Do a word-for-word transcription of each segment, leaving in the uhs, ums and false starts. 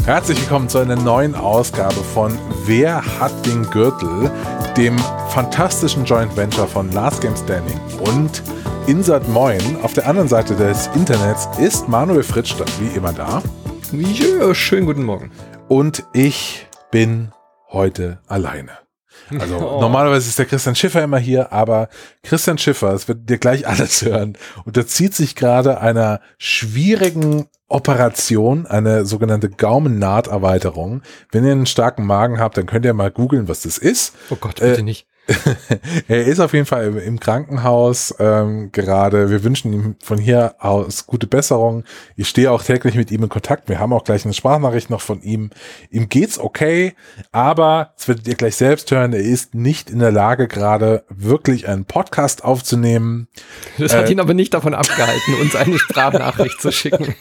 Herzlich willkommen zu einer neuen Ausgabe von Wer hat den Gürtel, dem fantastischen Joint Venture von Last Game Standing und Insert Moin. Auf der anderen Seite des Internets ist Manuel Fritsch, wie immer da. Ja, schönen guten Morgen. Und ich bin heute alleine. Also oh. Normalerweise ist der Christian Schiffer immer hier, aber Christian Schiffer, es wird dir gleich alles hören, unterzieht sich gerade einer schwierigen Operation, eine sogenannte Gaumennahterweiterung. Wenn ihr einen starken Magen habt, dann könnt ihr mal googeln, was das ist. Oh Gott, bitte äh, nicht. Er ist auf jeden Fall im, im Krankenhaus ähm, gerade. Wir wünschen ihm von hier aus gute Besserung. Ich stehe auch täglich mit ihm in Kontakt. Wir haben auch gleich eine Sprachnachricht noch von ihm. Ihm geht's okay, aber das werdet ihr gleich selbst hören. Er ist nicht in der Lage, gerade wirklich einen Podcast aufzunehmen. Das hat äh, ihn aber nicht davon abgehalten, uns eine Sprachnachricht zu schicken.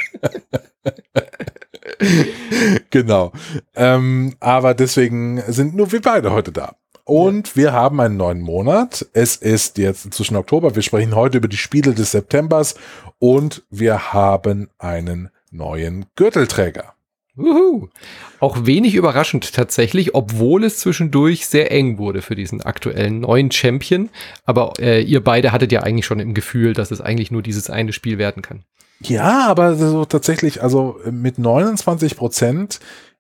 Genau. Ähm, aber deswegen sind nur wir beide heute da. Und ja. Wir haben einen neuen Monat. Es ist jetzt inzwischen Oktober. Wir sprechen heute über die Spiele des Septembers und wir haben einen neuen Gürtelträger. Uhu. Auch wenig überraschend tatsächlich, obwohl es zwischendurch sehr eng wurde für diesen aktuellen neuen Champion. Aber äh, ihr beide hattet ja eigentlich schon im Gefühl, dass es eigentlich nur dieses eine Spiel werden kann. Ja, aber so tatsächlich, also mit neunundzwanzig Prozent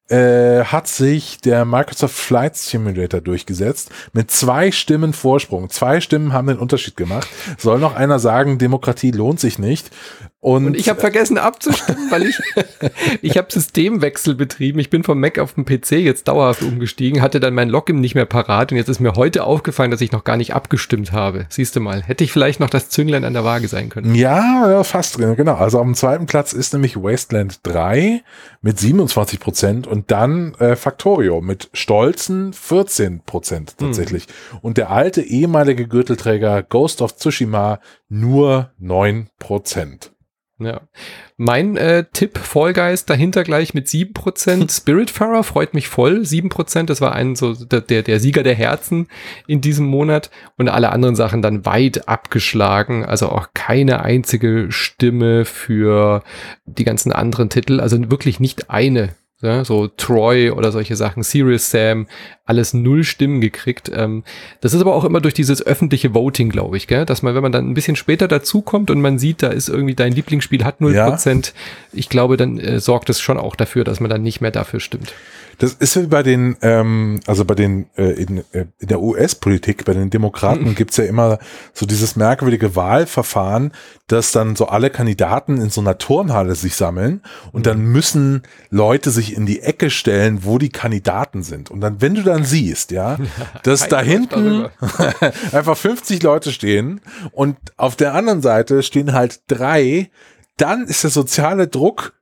Äh, hat sich der Microsoft Flight Simulator durchgesetzt mit zwei Stimmen Vorsprung. Zwei Stimmen haben den Unterschied gemacht. Soll noch einer sagen, Demokratie lohnt sich nicht. Und, Und ich habe vergessen abzustimmen, weil ich ich habe Systemwechsel betrieben. Ich bin vom Mac auf den P C jetzt dauerhaft umgestiegen, hatte dann mein Login nicht mehr parat und jetzt ist mir heute aufgefallen, dass ich noch gar nicht abgestimmt habe. Siehst du mal, hätte ich vielleicht noch das Zünglein an der Waage sein können. Ja, ja, fast drin, genau. Also auf dem zweiten Platz ist nämlich Wasteland drei mit siebenundzwanzig Prozent und dann äh, Factorio mit stolzen vierzehn Prozent tatsächlich. Hm. Und der alte ehemalige Gürtelträger Ghost of Tsushima nur neun Prozent. Ja. Mein äh, Tipp, Fall Guys dahinter gleich mit sieben Prozent. Spiritfarer freut mich voll, sieben Prozent. Das war ein so der, der Sieger der Herzen in diesem Monat. Und alle anderen Sachen dann weit abgeschlagen. Also auch keine einzige Stimme für die ganzen anderen Titel. Also wirklich nicht eine. Ja, so Troy oder solche Sachen, Serious Sam, alles null Stimmen gekriegt. Ähm, das ist aber auch immer durch dieses öffentliche Voting, glaube ich, gell? Dass man, wenn man dann ein bisschen später dazukommt und man sieht, da ist irgendwie dein Lieblingsspiel hat null Prozent, ja. Ich glaube, dann äh, sorgt es schon auch dafür, dass man dann nicht mehr dafür stimmt. Das ist wie bei den, ähm, also bei den, äh, in, äh, in der U S-Politik, bei den Demokraten mhm. gibt's ja immer so dieses merkwürdige Wahlverfahren, dass dann so alle Kandidaten in so einer Turnhalle sich sammeln und mhm. dann müssen Leute sich in die Ecke stellen, wo die Kandidaten sind. Und dann, wenn du dann siehst, ja, dass da hinten einfach fünfzig Leute stehen und auf der anderen Seite stehen halt drei, dann ist der soziale Druck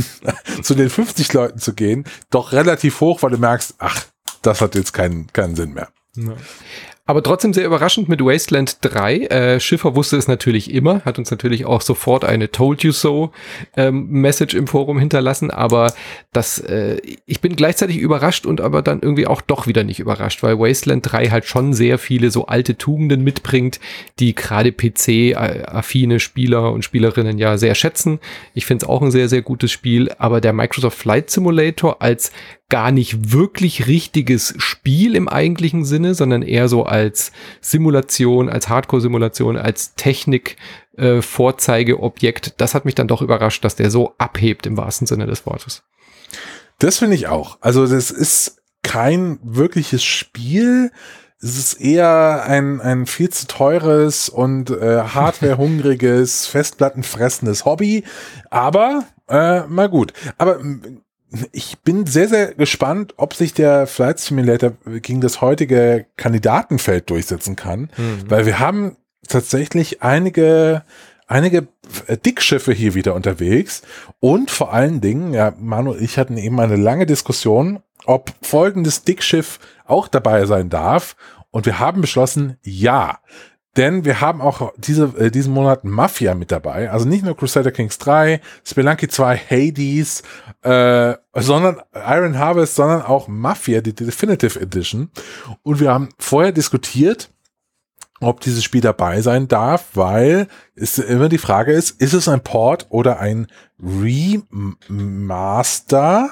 zu den fünfzig Leuten zu gehen, doch relativ hoch, weil du merkst, ach, das hat jetzt keinen, keinen Sinn mehr. Ja. Aber trotzdem sehr überraschend mit Wasteland drei. Äh, Schiffer wusste es natürlich immer, hat uns natürlich auch sofort eine Told You So ähm, Message im Forum hinterlassen, aber das, äh, ich bin gleichzeitig überrascht und aber dann irgendwie auch doch wieder nicht überrascht, weil Wasteland drei halt schon sehr viele so alte Tugenden mitbringt, die gerade P C-affine Spieler und Spielerinnen ja sehr schätzen. Ich finde es auch ein sehr, sehr gutes Spiel, aber der Microsoft Flight Simulator als gar nicht wirklich richtiges Spiel im eigentlichen Sinne, sondern eher so als Simulation, als Hardcore-Simulation, als Technik-Vorzeigeobjekt. Äh, das hat mich dann doch überrascht, dass der so abhebt im wahrsten Sinne des Wortes. Das finde ich auch. Also das ist kein wirkliches Spiel. Es ist eher ein, ein viel zu teures und äh, hardwarehungriges, festplattenfressendes Hobby. Aber äh, mal gut. Aber ich bin sehr, sehr gespannt, ob sich der Flight Simulator gegen das heutige Kandidatenfeld durchsetzen kann, mhm. weil wir haben tatsächlich einige, einige Dickschiffe hier wieder unterwegs und vor allen Dingen, ja, Manu und ich hatten eben eine lange Diskussion, ob folgendes Dickschiff auch dabei sein darf und wir haben beschlossen, ja. Denn wir haben auch diese, äh, diesen Monat Mafia mit dabei. Also nicht nur Crusader Kings drei, Spelunky zwei, Hades, äh, sondern Iron Harvest, sondern auch Mafia, die Definitive Edition. Und wir haben vorher diskutiert, ob dieses Spiel dabei sein darf, weil es immer die Frage ist, ist es ein Port oder ein Remaster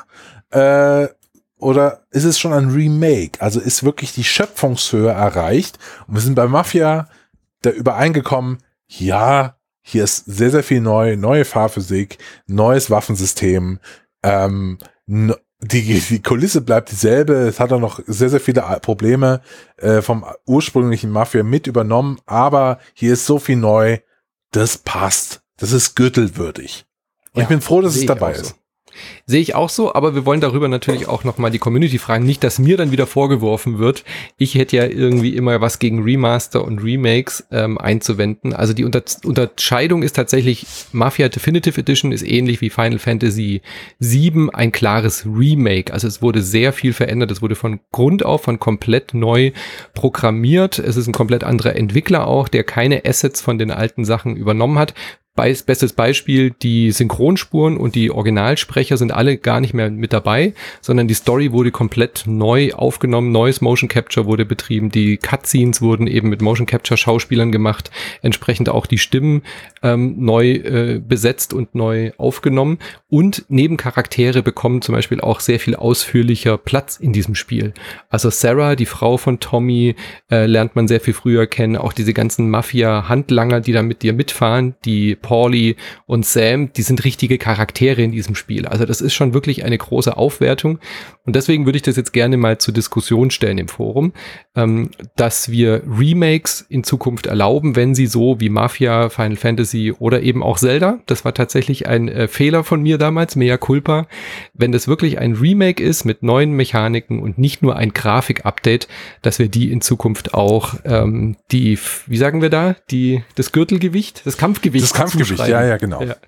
äh, oder ist es schon ein Remake? Also ist wirklich die Schöpfungshöhe erreicht und wir sind bei Mafia da übereingekommen, ja, hier ist sehr, sehr viel neu, neue Fahrphysik, neues Waffensystem, ähm, n- Die, die Kulisse bleibt dieselbe, es hat auch noch sehr, sehr viele Probleme äh, vom ursprünglichen Mafia mit übernommen, aber hier ist so viel neu, das passt, das ist gürtelwürdig. Und Ja, ich bin froh, dass es sehe ich dabei auch so. ist. Sehe ich auch so, aber wir wollen darüber natürlich auch nochmal die Community fragen. Nicht, dass mir dann wieder vorgeworfen wird, ich hätte ja irgendwie immer was gegen Remaster und Remakes ähm, einzuwenden. Also die Unter- Unterscheidung ist tatsächlich, Mafia Definitive Edition ist ähnlich wie Final Fantasy sieben ein klares Remake. Also es wurde sehr viel verändert. Es wurde von Grund auf, von komplett neu programmiert. Es ist ein komplett anderer Entwickler auch, der keine Assets von den alten Sachen übernommen hat. Be- Bestes Beispiel, die Synchronspuren und die Originalsprecher sind alle gar nicht mehr mit dabei, sondern die Story wurde komplett neu aufgenommen, neues Motion Capture wurde betrieben, die Cutscenes wurden eben mit Motion Capture Schauspielern gemacht, entsprechend auch die Stimmen ähm, neu äh, besetzt und neu aufgenommen und Nebencharaktere bekommen zum Beispiel auch sehr viel ausführlicher Platz in diesem Spiel. Also Sarah, die Frau von Tommy, äh, lernt man sehr viel früher kennen, auch diese ganzen Mafia-Handlanger, die da mit dir mitfahren, die Paulie und Sam, die sind richtige Charaktere in diesem Spiel. Also das ist schon wirklich eine große Aufwertung und deswegen würde ich das jetzt gerne mal zur Diskussion stellen im Forum, ähm, dass wir Remakes in Zukunft erlauben, wenn sie so wie Mafia, Final Fantasy oder eben auch Zelda, das war tatsächlich ein äh, Fehler von mir damals, mea culpa, wenn das wirklich ein Remake ist mit neuen Mechaniken und nicht nur ein Grafik-Update, dass wir die in Zukunft auch ähm, die, wie sagen wir da, die das Gürtelgewicht, das Kampfgewicht Das Kampfgewicht, zuschreiben. ja, ja, genau. Ja.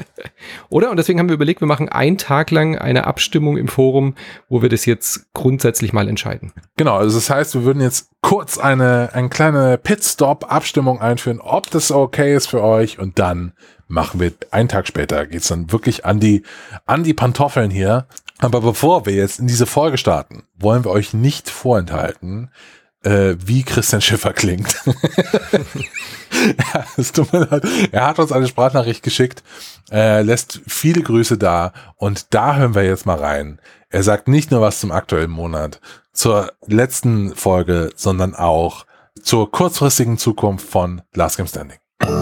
Oder? Und deswegen haben wir überlegt, wir machen einen Tag lang eine Abstimmung im Forum, wo wir das jetzt grundsätzlich mal entscheiden. Genau, also das heißt, wir würden jetzt kurz eine, eine kleine Pit-Stop-Abstimmung einführen, ob das okay ist für euch und dann machen wir, einen Tag später geht's dann wirklich an die, an die Pantoffeln hier. Aber bevor wir jetzt in diese Folge starten, wollen wir euch nicht vorenthalten, äh, wie Christian Schiffer klingt. Ja, es tut mir leid. Er hat uns eine Sprachnachricht geschickt, äh, lässt viele Grüße da und da hören wir jetzt mal rein. Er sagt nicht nur was zum aktuellen Monat, zur letzten Folge, sondern auch zur kurzfristigen Zukunft von Last Game Standing.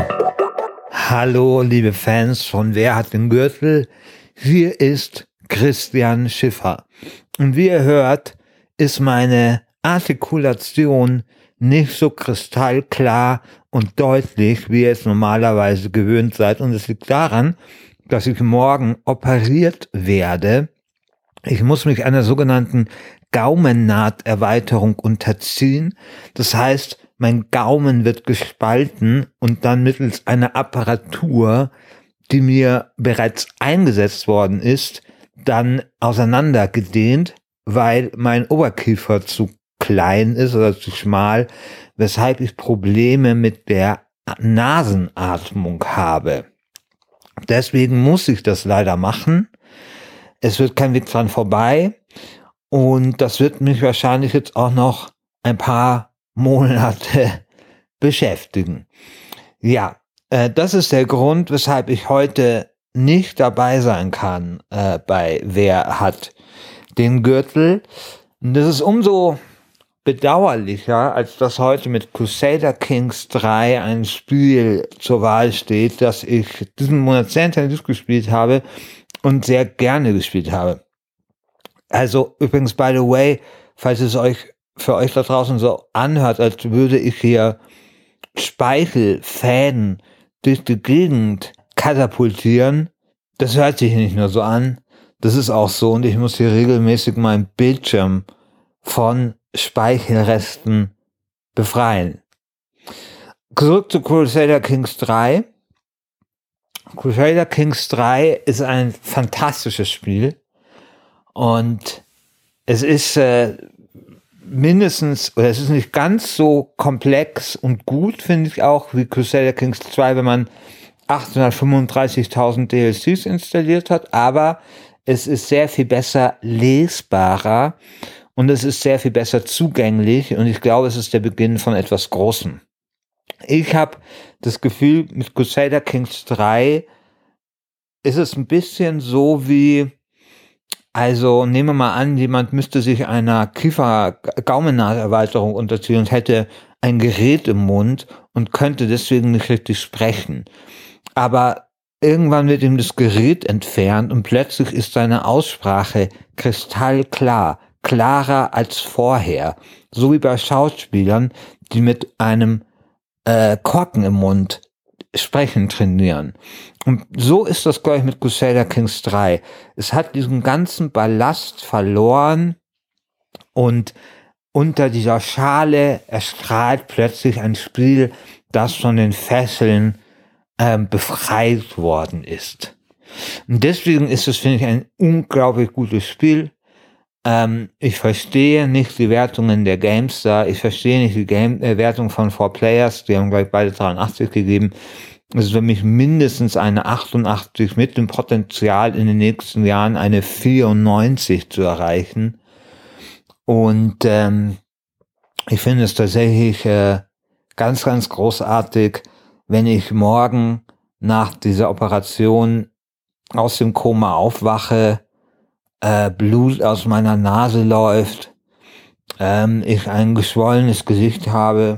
Hallo, liebe Fans von Wer hat den Gürtel? Hier ist Christian Schiffer. Und wie ihr hört, ist meine Artikulation nicht so kristallklar und deutlich, wie ihr es normalerweise gewöhnt seid. Und es liegt daran, dass ich morgen operiert werde. Ich muss mich einer sogenannten Gaumennahterweiterung unterziehen. Das heißt, mein Gaumen wird gespalten und dann mittels einer Apparatur, die mir bereits eingesetzt worden ist, dann auseinandergedehnt, weil mein Oberkiefer zu klein ist oder zu schmal, weshalb ich Probleme mit der Nasenatmung habe. Deswegen muss ich das leider machen. Es wird kein Weg dran vorbei und das wird mich wahrscheinlich jetzt auch noch ein paar Monate beschäftigen. Ja, äh, das ist der Grund, weshalb ich heute nicht dabei sein kann äh, bei Wer hat den Gürtel. Und das ist umso bedauerlicher, als dass heute mit Crusader Kings drei ein Spiel zur Wahl steht, das ich diesen Monat sehr intensiv gespielt habe und sehr gerne gespielt habe. Also übrigens, by the way, falls es euch für euch da draußen so anhört, als würde ich hier Speichelfäden durch die Gegend katapultieren, das hört sich nicht nur so an, das ist auch so und ich muss hier regelmäßig meinen Bildschirm von Speichelresten befreien. Zurück zu Crusader Kings drei. Crusader Kings drei ist ein fantastisches Spiel und es ist äh, mindestens, oder es ist nicht ganz so komplex und gut, finde ich auch, wie Crusader Kings zwei, wenn man achthundertfünfunddreißigtausend D L Cs installiert hat, aber es ist sehr viel besser lesbarer und es ist sehr viel besser zugänglich und ich glaube, es ist der Beginn von etwas Großem. Ich habe das Gefühl, mit Crusader Kings drei ist es ein bisschen so wie, also nehmen wir mal an, jemand müsste sich einer Kiefer-Gaumennaserweiterung unterziehen und hätte ein Gerät im Mund und könnte deswegen nicht richtig sprechen. Aber irgendwann wird ihm das Gerät entfernt und plötzlich ist seine Aussprache kristallklar, klarer als vorher. So wie bei Schauspielern, die mit einem äh, Korken im Mund sprechen trainieren. Und so ist das, glaube ich, mit Crusader Kings drei. Es hat diesen ganzen Ballast verloren und unter dieser Schale erstrahlt plötzlich ein Spiel, das von den Fesseln ähm, befreit worden ist. Und deswegen ist es, finde ich, ein unglaublich gutes Spiel. Ähm, ich verstehe nicht die Wertungen der GameStar, ich verstehe nicht die Game äh, Wertung von four Players, die haben gleich beide dreiundachtzig gegeben. Es ist für mich mindestens eine achtundachtzig mit dem Potenzial in den nächsten Jahren eine vierundneunzig zu erreichen. Und ähm, ich finde es tatsächlich äh, ganz, ganz großartig, wenn ich morgen nach dieser Operation aus dem Koma aufwache, äh, Blut aus meiner Nase läuft, ähm, ich ein geschwollenes Gesicht habe,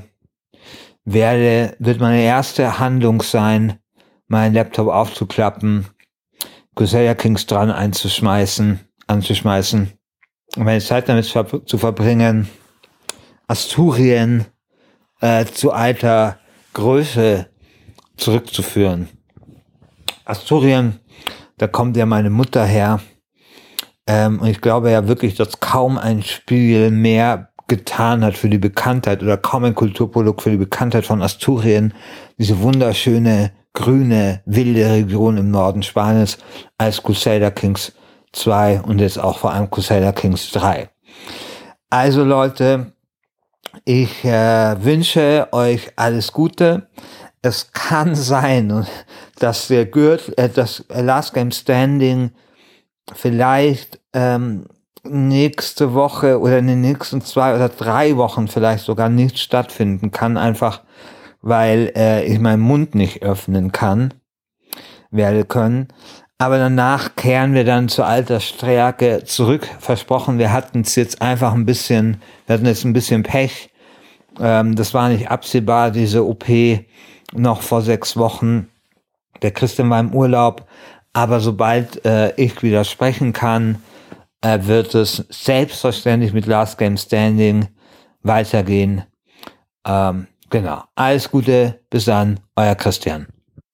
werde, wird meine erste Handlung sein, meinen Laptop aufzuklappen, Crusader Kings dran einzuschmeißen, anzuschmeißen, und meine Zeit damit zu verbringen, Asturien äh, zu alter Größe zurückzuführen. Asturien, da kommt ja meine Mutter her, ähm, und ich glaube ja wirklich, dass kaum ein Spiel mehr getan hat für die Bekanntheit oder kaum ein Kulturprodukt für die Bekanntheit von Asturien, diese wunderschöne, grüne, wilde Region im Norden Spaniens, als Crusader Kings zwei und jetzt auch vor allem Crusader Kings drei. Also Leute, ich äh, wünsche euch alles Gute. Es kann sein, dass der Gürtel, äh, das Last Game Standing vielleicht ähm, nächste Woche oder in den nächsten zwei oder drei Wochen vielleicht sogar nicht stattfinden kann, einfach weil äh, ich meinen Mund nicht öffnen kann, werde können. Aber danach kehren wir dann zur alter Stärke zurück. Versprochen, wir hatten es jetzt einfach ein bisschen, wir hatten jetzt ein bisschen Pech. Ähm, das war nicht absehbar, diese O P noch vor sechs Wochen. Der Christian war im Urlaub. Aber sobald äh, ich wieder sprechen kann, äh, wird es selbstverständlich mit Last Game Standing weitergehen. Ähm, genau. Alles Gute, bis dann, euer Christian.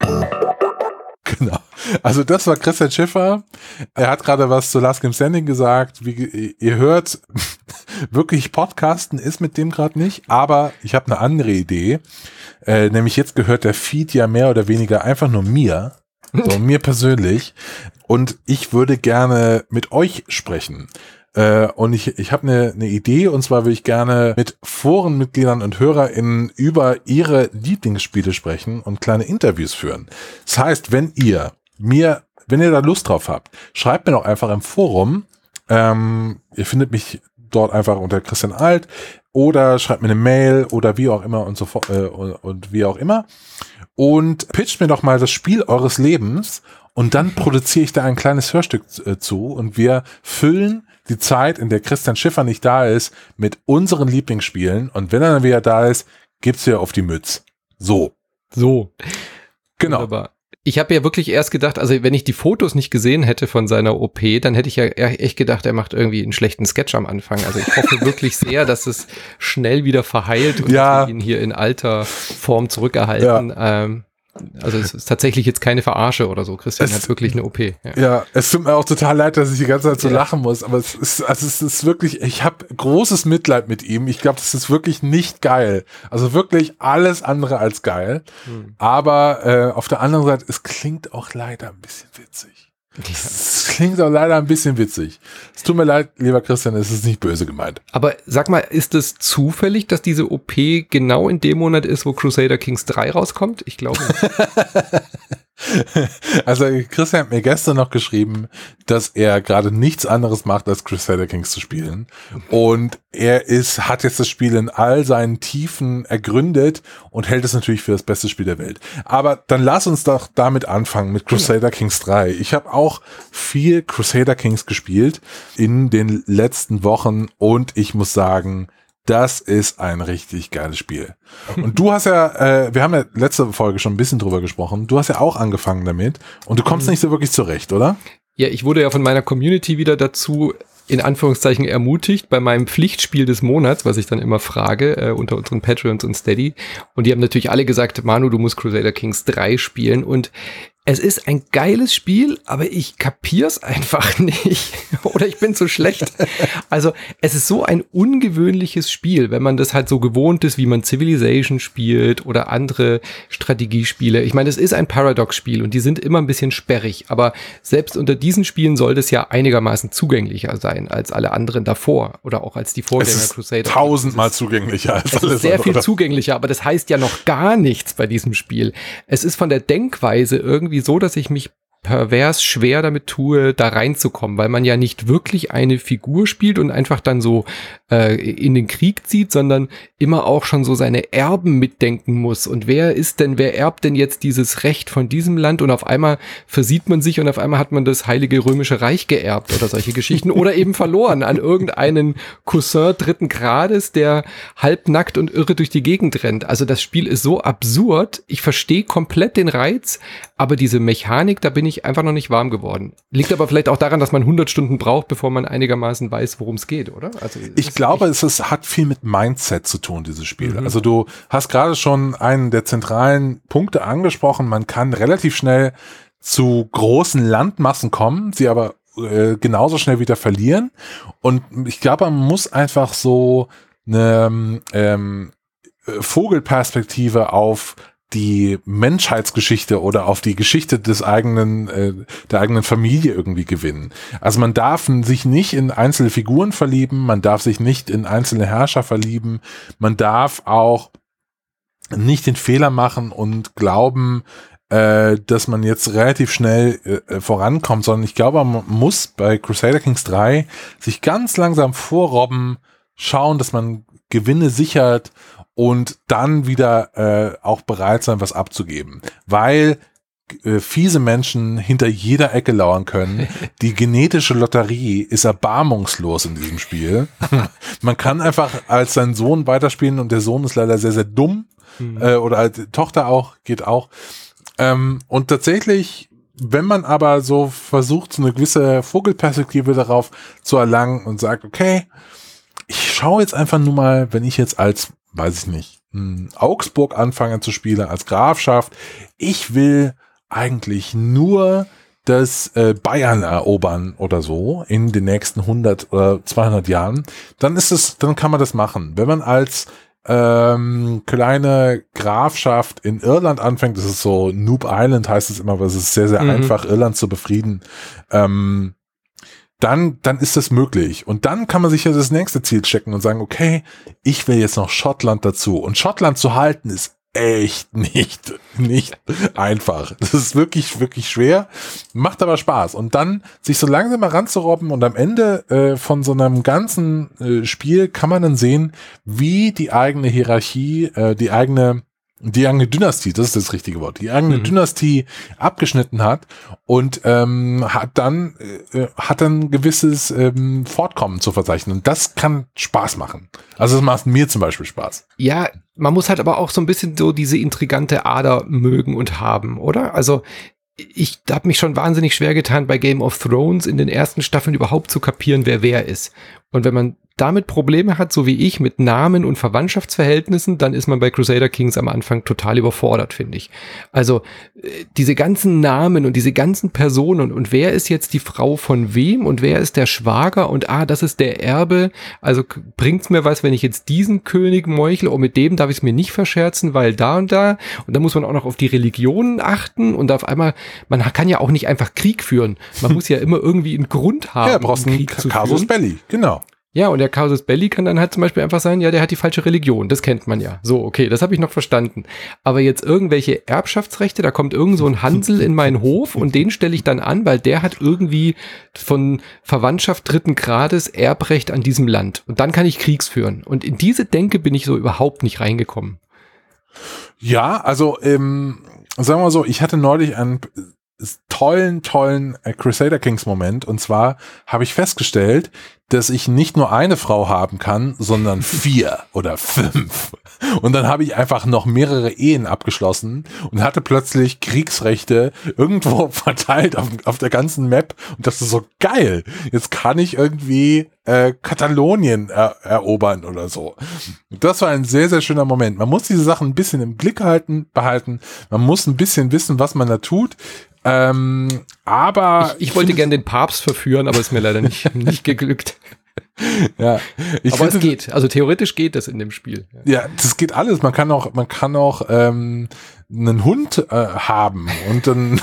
Genau. Also das war Christian Schiffer. Er hat gerade was zu Last Game Standing gesagt. Wie ihr hört, wirklich Podcasten ist mit dem gerade nicht. Aber ich habe eine andere Idee. Äh, nämlich jetzt gehört der Feed ja mehr oder weniger einfach nur mir. So, mir persönlich. Und ich würde gerne mit euch sprechen. Äh, und ich, ich habe eine, eine Idee, und zwar würde ich gerne mit Forenmitgliedern und HörerInnen über ihre Lieblingsspiele sprechen und kleine Interviews führen. Das heißt, wenn ihr mir, wenn ihr da Lust drauf habt, schreibt mir doch einfach im Forum. Ähm, ihr findet mich dort einfach unter Christian Alt oder schreibt mir eine Mail oder wie auch immer und so fort äh, und, und wie auch immer. Und pitcht mir doch mal das Spiel eures Lebens und dann produziere ich da ein kleines Hörstück äh, zu und wir füllen die Zeit, in der Christian Schiffer nicht da ist, mit unseren Lieblingsspielen, und wenn er dann wieder da ist, gibt's hier auf die Mütze. So. So. Genau. Wunderbar. Ich habe ja wirklich erst gedacht, also wenn ich die Fotos nicht gesehen hätte von seiner O P, dann hätte ich ja echt gedacht, er macht irgendwie einen schlechten Sketch am Anfang. Also ich hoffe wirklich sehr, dass es schnell wieder verheilt und ja. wir ihn hier in alter Form zurückerhalten. Ja. Ähm, also es ist tatsächlich jetzt keine Verarsche oder so. Christian es, hat wirklich eine O P. Ja. ja, es tut mir auch total leid, dass ich die ganze Zeit so ja. lachen muss, aber es ist, also es ist wirklich, ich habe großes Mitleid mit ihm. Ich glaube, das ist wirklich nicht geil. Also wirklich alles andere als geil. Hm. Aber äh, auf der anderen Seite, es klingt auch leider ein bisschen witzig. Es klingt auch leider ein bisschen witzig. Es tut mir leid, lieber Christian, es ist nicht böse gemeint. Aber sag mal, ist es zufällig, dass diese O P genau in dem Monat ist, wo Crusader Kings drei rauskommt? Ich glaube nicht. Also Christian hat mir gestern noch geschrieben, dass er gerade nichts anderes macht, als Crusader Kings zu spielen. Und er ist, hat jetzt das Spiel in all seinen Tiefen ergründet und hält es natürlich für das beste Spiel der Welt. Aber dann lass uns doch damit anfangen mit Crusader Kings drei. Ich habe auch viel Crusader Kings gespielt in den letzten Wochen und ich muss sagen, das ist ein richtig geiles Spiel. Und du hast ja, äh, wir haben ja letzte Folge schon ein bisschen drüber gesprochen, du hast ja auch angefangen damit und du kommst nicht so wirklich zurecht, oder? Ja, ich wurde ja von meiner Community wieder dazu, in Anführungszeichen, ermutigt bei meinem Pflichtspiel des Monats, was ich dann immer frage, äh, unter unseren Patreons und Steady. Und die haben natürlich alle gesagt, Manu, du musst Crusader Kings drei spielen. Und es ist ein geiles Spiel, aber ich kapier's einfach nicht. Oder ich bin zu schlecht. Also es ist so ein ungewöhnliches Spiel, wenn man das halt so gewohnt ist, wie man Civilization spielt oder andere Strategiespiele. Ich meine, es ist ein Paradox-Spiel und die sind immer ein bisschen sperrig. Aber selbst unter diesen Spielen soll das ja einigermaßen zugänglicher sein als alle anderen davor oder auch als die Vorgänger es ist Crusader. Tausendmal zugänglicher als es alles ist sehr andere. viel zugänglicher, aber das heißt ja noch gar nichts bei diesem Spiel. Es ist von der Denkweise irgendwie so, dass ich mich pervers schwer damit tue, da reinzukommen, weil man ja nicht wirklich eine Figur spielt und einfach dann so äh, in den Krieg zieht, sondern immer auch schon so seine Erben mitdenken muss. Und wer ist denn, wer erbt denn jetzt dieses Recht von diesem Land? Und auf einmal versieht man sich und auf einmal hat man das Heilige Römische Reich geerbt oder solche Geschichten oder eben verloren an irgendeinen Cousin dritten Grades, der halbnackt und irre durch die Gegend rennt. Also das Spiel ist so absurd. Ich verstehe komplett den Reiz, aber diese Mechanik, da bin ich einfach noch nicht warm geworden. Liegt aber vielleicht auch daran, dass man hundert Stunden braucht, bevor man einigermaßen weiß, worum es geht, oder? Also ich glaube, es ist, hat viel mit Mindset zu tun, dieses Spiel. Mhm. Also du hast gerade schon einen der zentralen Punkte angesprochen. Man kann relativ schnell zu großen Landmassen kommen, sie aber äh, genauso schnell wieder verlieren. Und ich glaube, man muss einfach so eine ähm, Vogelperspektive auf die Menschheitsgeschichte oder auf die Geschichte des eigenen, äh, der eigenen Familie irgendwie gewinnen. Also man darf sich nicht in einzelne Figuren verlieben, man darf sich nicht in einzelne Herrscher verlieben, man darf auch nicht den Fehler machen und glauben, äh, dass man jetzt relativ schnell äh, vorankommt, sondern ich glaube, man muss bei Crusader Kings drei sich ganz langsam vorrobben, schauen, dass man Gewinne sichert und dann wieder äh, auch bereit sein, was abzugeben. Weil äh, fiese Menschen hinter jeder Ecke lauern können. Die genetische Lotterie ist erbarmungslos in diesem Spiel. Man kann einfach als sein Sohn weiterspielen und der Sohn ist leider sehr, sehr dumm. Mhm. Äh, oder als Tochter auch, geht auch. Ähm, und tatsächlich, wenn man aber so versucht, so eine gewisse Vogelperspektive darauf zu erlangen und sagt, okay, ich schaue jetzt einfach nur mal, wenn ich jetzt als weiß ich nicht, Augsburg anfangen zu spielen als Grafschaft. Ich will eigentlich nur das äh, Bayern erobern oder so in den nächsten hundert oder zweihundert Jahren. Dann ist es, dann kann man das machen. Wenn man als ähm, kleine Grafschaft in Irland anfängt, das ist so Noob Island heißt es immer, aber es ist sehr, sehr mhm. einfach, Irland zu befrieden. Ähm, Dann, dann ist das möglich. Und dann kann man sich ja das nächste Ziel checken und sagen, okay, ich will jetzt noch Schottland dazu. Und Schottland zu halten ist echt nicht, nicht einfach. Das ist wirklich, wirklich schwer, macht aber Spaß. Und dann sich so langsam mal ranzurobben und am Ende äh, von so einem ganzen äh, Spiel kann man dann sehen, wie die eigene Hierarchie, äh, die eigene die eigene Dynastie, das ist das richtige Wort, die eigene mhm. Dynastie abgeschnitten hat und ähm, hat dann äh, hat dann gewisses ähm, Fortkommen zu verzeichnen. Und das kann Spaß machen. Also das macht mir zum Beispiel Spaß. Ja, man muss halt aber auch so ein bisschen so diese intrigante Ader mögen und haben, oder? Also ich habe mich schon wahnsinnig schwer getan, bei Game of Thrones in den ersten Staffeln überhaupt zu kapieren, wer wer ist. Und wenn man damit Probleme hat, so wie ich, mit Namen und Verwandtschaftsverhältnissen, dann ist man bei Crusader Kings am Anfang total überfordert, finde ich. Also äh, diese ganzen Namen und diese ganzen Personen und, und wer ist jetzt die Frau von wem und wer ist der Schwager und ah, das ist der Erbe. Also k- bringt's mir was, wenn ich jetzt diesen König meuchle und mit dem darf ich es mir nicht verscherzen, weil da und da. Und da muss man auch noch auf die Religionen achten und auf einmal, man kann ja auch nicht einfach Krieg führen. Man muss ja immer irgendwie einen Grund haben, ja, brauchst um einen Krieg zu Casus führen. Belli, genau. Ja, und der Casus Belli kann dann halt zum Beispiel einfach sein, ja, der hat die falsche Religion, das kennt man ja. So, okay, das habe ich noch verstanden. Aber jetzt irgendwelche Erbschaftsrechte, da kommt irgend so ein Hansel in meinen Hof und den stelle ich dann an, weil der hat irgendwie von Verwandtschaft dritten Grades Erbrecht an diesem Land. Und dann kann ich Kriegs führen. Und in diese Denke bin ich so überhaupt nicht reingekommen. Ja, also ähm, sagen wir mal so, ich hatte neulich einen tollen, tollen äh, Crusader Kings Moment, und zwar habe ich festgestellt, dass ich nicht nur eine Frau haben kann, sondern vier oder fünf. Und dann habe ich einfach noch mehrere Ehen abgeschlossen und hatte plötzlich Kriegsrechte irgendwo verteilt auf, auf der ganzen Map, und das ist so geil. Jetzt kann ich irgendwie äh, Katalonien er, erobern oder so. Das war ein sehr, sehr schöner Moment. Man muss diese Sachen ein bisschen im Blick halten, behalten. Man muss ein bisschen wissen, was man da tut. Ähm, aber ich, ich wollte gerne den Papst verführen, aber ist mir leider nicht, nicht geglückt. Ja, ich aber finde, es geht. Also theoretisch geht das in dem Spiel. Ja, das geht alles. Man kann auch, man kann auch ähm, einen Hund äh, haben, und dann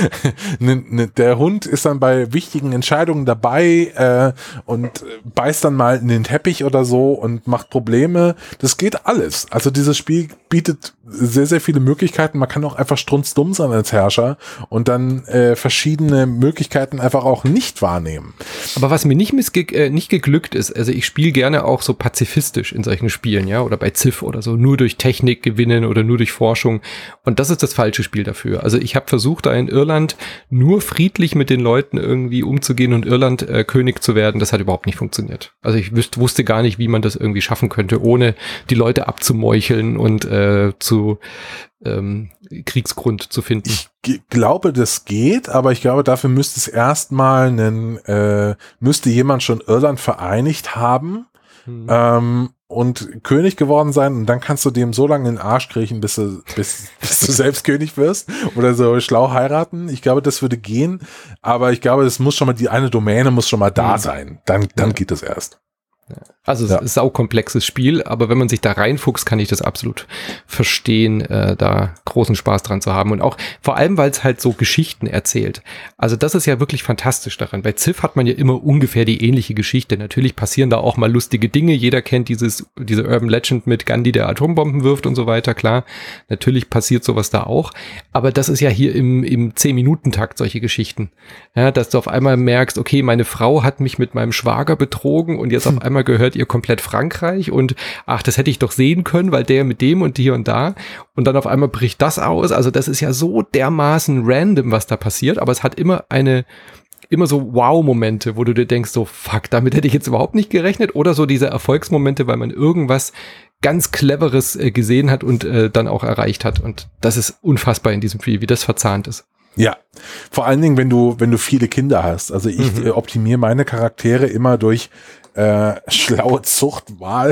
ne, ne, der Hund ist dann bei wichtigen Entscheidungen dabei äh, und beißt dann mal in den Teppich oder so und macht Probleme. Das geht alles. Also dieses Spiel bietet sehr, sehr viele Möglichkeiten. Man kann auch einfach strunzdumm sein als Herrscher und dann äh, verschiedene Möglichkeiten einfach auch nicht wahrnehmen. Aber was mir nicht, missge- äh, nicht geglückt ist, also ich spiele gerne auch so pazifistisch in solchen Spielen, ja, oder bei Civ oder so, nur durch Technik gewinnen oder nur durch Forschung. Und das ist das falsche Spiel dafür. Also ich habe versucht, da in Irland nur friedlich mit den Leuten irgendwie umzugehen und Irland äh, König zu werden. Das hat überhaupt nicht funktioniert. Also ich wüs- wusste gar nicht, wie man das irgendwie schaffen könnte, ohne die Leute abzumeucheln und äh, zu ähm, Kriegsgrund zu finden. Ich g- glaube, das geht, aber ich glaube, dafür müsste es erstmal einen, äh, müsste jemand schon Irland vereinigt haben. Hm. Ähm, und König geworden sein, und dann kannst du dem so lange in den Arsch kriechen, bis du, bis, bis du selbst König wirst oder so schlau heiraten. Ich glaube, das würde gehen, aber ich glaube, es muss schon mal, die eine Domäne muss schon mal da mhm. sein. Dann, dann ja. geht das erst. Also es ja. ist ein saukomplexes Spiel, aber wenn man sich da reinfuchst, kann ich das absolut verstehen, äh, da großen Spaß dran zu haben. Und auch vor allem, weil es halt so Geschichten erzählt. Also das ist ja wirklich fantastisch daran. Bei Civ hat man ja immer ungefähr die ähnliche Geschichte. Natürlich passieren da auch mal lustige Dinge. Jeder kennt dieses diese Urban Legend mit Gandhi, der Atombomben wirft und so weiter. Klar, natürlich passiert sowas da auch. Aber das ist ja hier im im zehn-Minuten-Takt solche Geschichten. Ja, dass du auf einmal merkst, okay, meine Frau hat mich mit meinem Schwager betrogen und jetzt auf einmal gehört ihr komplett Frankreich und ach, das hätte ich doch sehen können, weil der mit dem und hier und da, und dann auf einmal bricht das aus. Also das ist ja so dermaßen random, was da passiert, aber es hat immer eine, immer so Wow-Momente, wo du dir denkst, so fuck, damit hätte ich jetzt überhaupt nicht gerechnet, oder so diese Erfolgsmomente, weil man irgendwas ganz Cleveres äh, gesehen hat und äh, dann auch erreicht hat, und das ist unfassbar in diesem Spiel, wie das verzahnt ist. Ja, vor allen Dingen, wenn du, wenn du viele Kinder hast. Also ich mhm. äh, optimiere meine Charaktere immer durch äh, schlaue Zuchtwahl